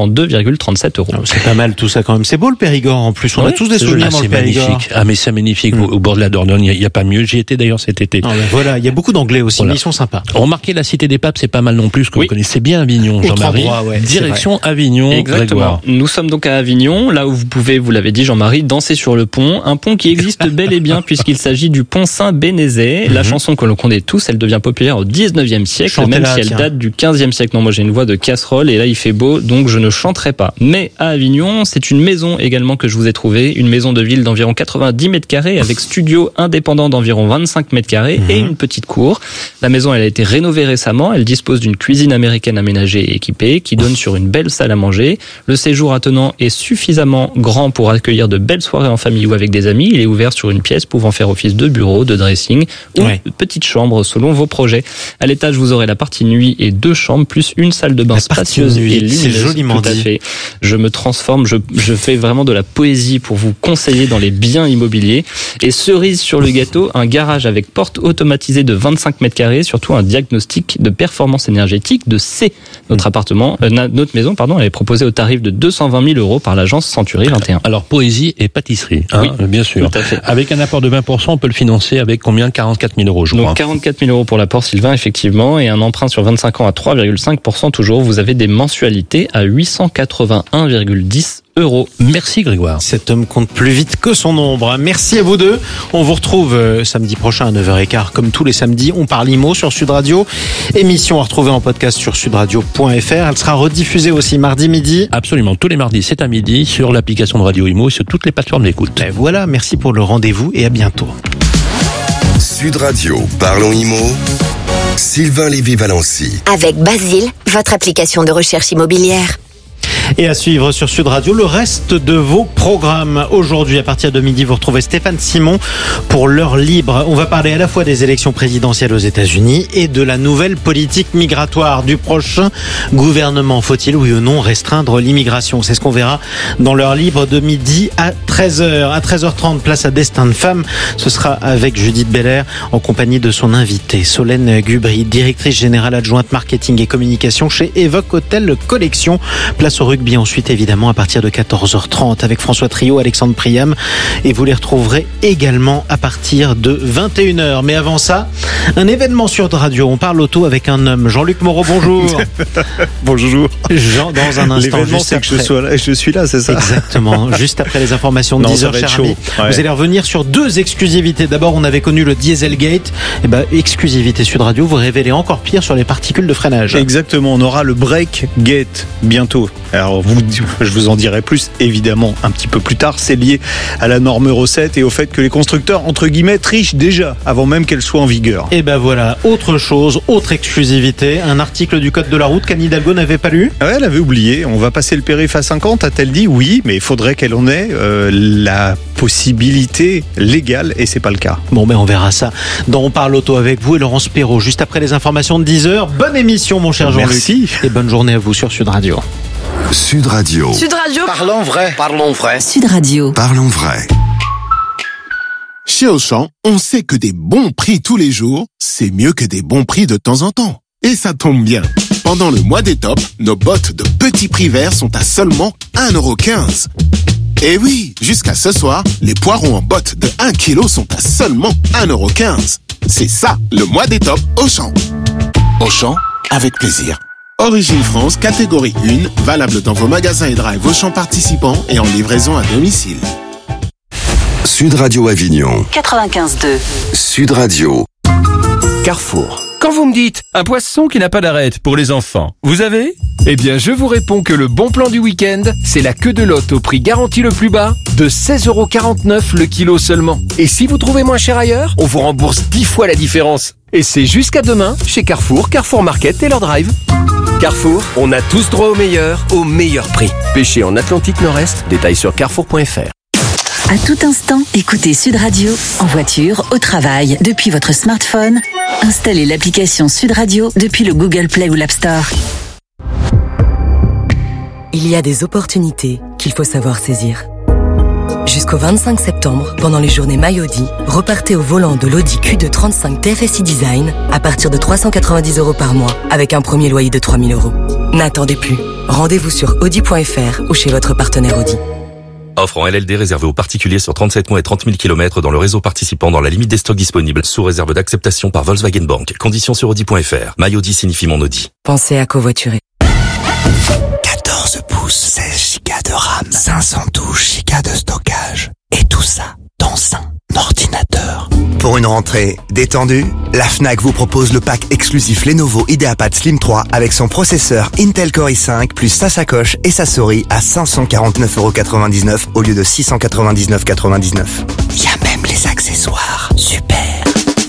1902,37 €. C'est pas mal tout ça quand même. C'est beau le Périgord en plus. On a tous des souvenirs dans le Périgord. Magnifique. Ah mais c'est magnifique. Au bord de la Dordogne, il y a pas mieux. J'y étais d'ailleurs cet été. Voilà, il y a beaucoup d'anglais aussi, mais ils sont sympas. Remarquez, la Cité des Papes, c'est pas mal non plus, que vous connaissez bien Avignon, Jean-Marie. Direction Avignon. Exactement. Nous sommes donc à Avignon, là où vous pouvez, vous l'avez dit Jean-Marie, danser sur le pont. Un pont qui existe bel et bien puisqu'il s'agit du pont Saint-Bénézet. La chanson que l'on connaît tous, elle devient populaire au 19e siècle, même si elle date du 15e siècle. Non, moi j'ai une voix de casserole et là il fait beau, donc je ne chanterai pas. Mais à Avignon, c'est une maison également que je vous ai trouvée, une maison de ville d'environ 90 mètres carrés avec studio indépendant d'environ 25 mètres carrés et une petite cour. La maison, elle a été rénovée récemment. Elle dispose d'une cuisine américaine aménagée et équipée qui donne sur une belle salle à manger. Le séjour attenant est suffisamment grand pour accueillir de belles soirées en famille ou avec des amis. Il est ouvert sur une pièce pouvant faire office de bureau. bureau, de dressing ou de petite chambre selon vos projets. À l'étage, vous aurez la partie nuit et 2 chambres plus une salle de bain spacieuse et lumineuse. C'est joliment dit. Tout à fait. Je me transforme, je fais vraiment de la poésie pour vous conseiller dans les biens immobiliers. Et cerise sur le gâteau, un garage avec porte automatisée de 25 mètres carrés, surtout un diagnostic de performance énergétique de C. Notre maison, elle est proposée au tarif de 220 000 euros par l'agence Century 21. Alors, poésie et pâtisserie, oui, bien sûr. Tout à fait. Avec un apport de 20%, on peut le financer avec combien? 44 000 euros, je crois. Donc 44 000 euros pour l'apport, Sylvain, effectivement, et un emprunt sur 25 ans à 3,5% toujours. Vous avez des mensualités à 881,10 euros. Merci Grégoire. Cet homme compte plus vite que son ombre. Merci à vous deux. On vous retrouve samedi prochain à 9h15 comme tous les samedis. On parle IMO sur Sud Radio. Émission à retrouver en podcast sur sudradio.fr. Elle sera rediffusée aussi mardi midi. Absolument. Tous les mardis, c'est à midi sur l'application de Radio IMO et sur toutes les plateformes d'écoute. Et voilà. Merci pour le rendez-vous et à bientôt. Sud Radio, parlons IMO. Sylvain Lévy-Valency. Avec Basile, votre application de recherche immobilière. Et à suivre sur Sud Radio le reste de vos programmes. Aujourd'hui, à partir de midi, vous retrouvez Stéphane Simon pour l'heure libre. On va parler à la fois des élections présidentielles aux États-Unis et de la nouvelle politique migratoire du prochain gouvernement. Faut-il, oui ou non, restreindre l'immigration? C'est ce qu'on verra dans l'heure libre de midi à 13h. À 13h30, place à Destin de Femme. Ce sera avec Judith Belair en compagnie de son invitée, Solène Gubry, directrice générale adjointe marketing et communication chez Evoque Hôtel Collection. Place au rugby ensuite, évidemment, à partir de 14h30 avec François Trio, Alexandre Priam. Et vous les retrouverez également à partir de 21h. Mais avant ça, un événement sur Radio. On parle auto avec un homme. Jean-Luc Moreau, bonjour. Bonjour. Jean, dans un instant. L'événement, c'est que je suis là, c'est ça? Exactement. Juste après les informations de 10h, cher ami. Ouais. Vous allez revenir sur 2 exclusivités. D'abord, on avait connu le Dieselgate. Et exclusivité Sud Radio, vous révélez encore pire sur les particules de freinage. Exactement. On aura le Breakgate bientôt. Alors, je vous en dirai plus, évidemment, un petit peu plus tard. C'est lié à la norme Euro 7 et au fait que les constructeurs, entre guillemets, trichent déjà avant même qu'elle soit en vigueur. Et voilà, autre chose, autre exclusivité, un article du Code de la route qu'Anne Hidalgo n'avait pas lu. Ouais, elle avait oublié. On va passer le périph' à 50, a-t-elle dit? Oui, mais il faudrait qu'elle en ait la possibilité légale et c'est pas le cas. Bon, on verra ça. Dans On parle auto avec vous et Laurence Perrault, juste après les informations de 10h. Bonne émission, mon cher Jean-Luc. Merci. Et bonne journée à vous sur Sud Radio. Sud Radio. Sud Radio. Parlons vrai. Parlons vrai. Sud Radio. Parlons vrai. Chez Auchan, on sait que des bons prix tous les jours, c'est mieux que des bons prix de temps en temps. Et ça tombe bien. Pendant le mois des tops, nos bottes de petits prix verts sont à seulement 1,15 €. Et oui, jusqu'à ce soir, les poireaux en bottes de 1 kg sont à seulement 1,15 €. C'est ça, le mois des tops Auchan. Auchan, avec plaisir. Origine France, catégorie 1, valable dans vos magasins et drive Auchan participants et en livraison à domicile. Sud Radio Avignon. 95.2. Sud Radio. Carrefour. Quand vous me dites un poisson qui n'a pas d'arête pour les enfants, vous avez? Eh bien, je vous réponds que le bon plan du week-end, c'est la queue de lotte au prix garanti le plus bas de 16,49 € le kilo seulement. Et si vous trouvez moins cher ailleurs, on vous rembourse 10 fois la différence. Et c'est jusqu'à demain chez Carrefour, Carrefour Market et leur drive. Carrefour, on a tous droit au meilleur prix. Pêché en Atlantique Nord-Est, détails sur carrefour.fr. À tout instant, écoutez Sud Radio, en voiture, au travail, depuis votre smartphone. Installez l'application Sud Radio depuis le Google Play ou l'App Store. Il y a des opportunités qu'il faut savoir saisir. Jusqu'au 25 septembre, pendant les journées Maillot-D, repartez au volant de l'Audi Q2 35 TFSI Design à partir de 390 € par mois, avec un premier loyer de 3 000 €. N'attendez plus. Rendez-vous sur audi.fr ou chez votre partenaire Audi. Offre en LLD réservée aux particuliers sur 37 mois et 30 000 km dans le réseau participant dans la limite des stocks disponibles, sous réserve d'acceptation par Volkswagen Bank. Conditions sur Audi.fr. MyAudi signifie mon Audi. Pensez à covoiturer. 14 pouces, 16 Go de RAM, 512 Go de stockage. Et tout ça dans un ordinateur. Pour une rentrée détendue, la Fnac vous propose le pack exclusif Lenovo IdeaPad Slim 3 avec son processeur Intel Core i5 plus sa sacoche et sa souris à 549,99 € au lieu de 699,99 €. Il y a même les accessoires. Super.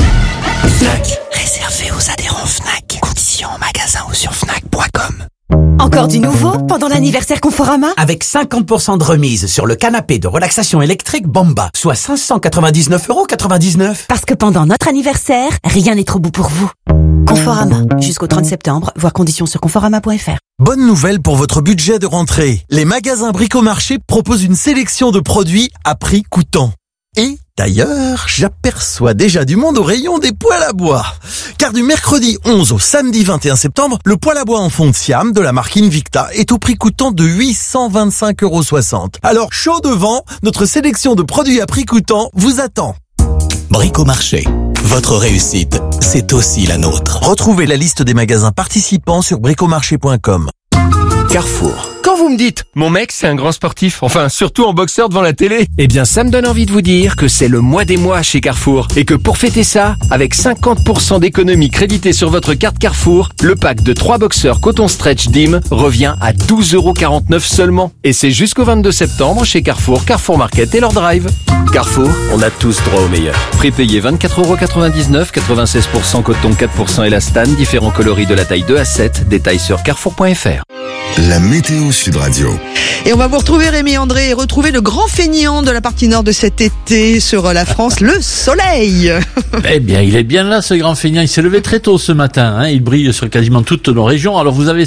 Fnac, réservé aux adhérents Fnac. Conditions en magasin ou sur fnac.com. Encore du nouveau pendant l'anniversaire Conforama? Avec 50% de remise sur le canapé de relaxation électrique Bomba, soit 599,99 €. Parce que pendant notre anniversaire, rien n'est trop beau pour vous. Conforama, jusqu'au 30 septembre, voir conditions sur conforama.fr. Bonne nouvelle pour votre budget de rentrée. Les magasins Bricomarché proposent une sélection de produits à prix coûtant. Et d'ailleurs, j'aperçois déjà du monde au rayon des poêles à bois. Car du mercredi 11 au samedi 21 septembre, le poêle à bois en fond de Siam de la marque Invicta est au prix coûtant de 825,60 €. Alors, chaud devant, notre sélection de produits à prix coûtant vous attend. Bricomarché. Votre réussite, c'est aussi la nôtre. Retrouvez la liste des magasins participants sur bricomarché.com. Carrefour. Quand vous me dites, mon mec c'est un grand sportif, enfin surtout en boxeur devant la télé, eh bien ça me donne envie de vous dire que c'est le mois des mois chez Carrefour et que pour fêter ça, avec 50% d'économie créditée sur votre carte Carrefour, le pack de 3 boxeurs coton stretch DIM revient à 12,49 € seulement. Et c'est jusqu'au 22 septembre chez Carrefour, Carrefour Market et leur drive. Carrefour, on a tous droit au meilleur. Prix payé 24,99 €, 96% coton, 4% élastane, différents coloris de la taille 2 à 7, détails sur carrefour.fr. La météo Sud Radio. Et on va vous retrouver Rémi André et retrouver le grand feignant de la partie nord de cet été sur la France, le soleil. Eh bien, il est bien là ce grand feignant, il s'est levé très tôt ce matin, il brille sur quasiment toutes nos régions. Alors vous avez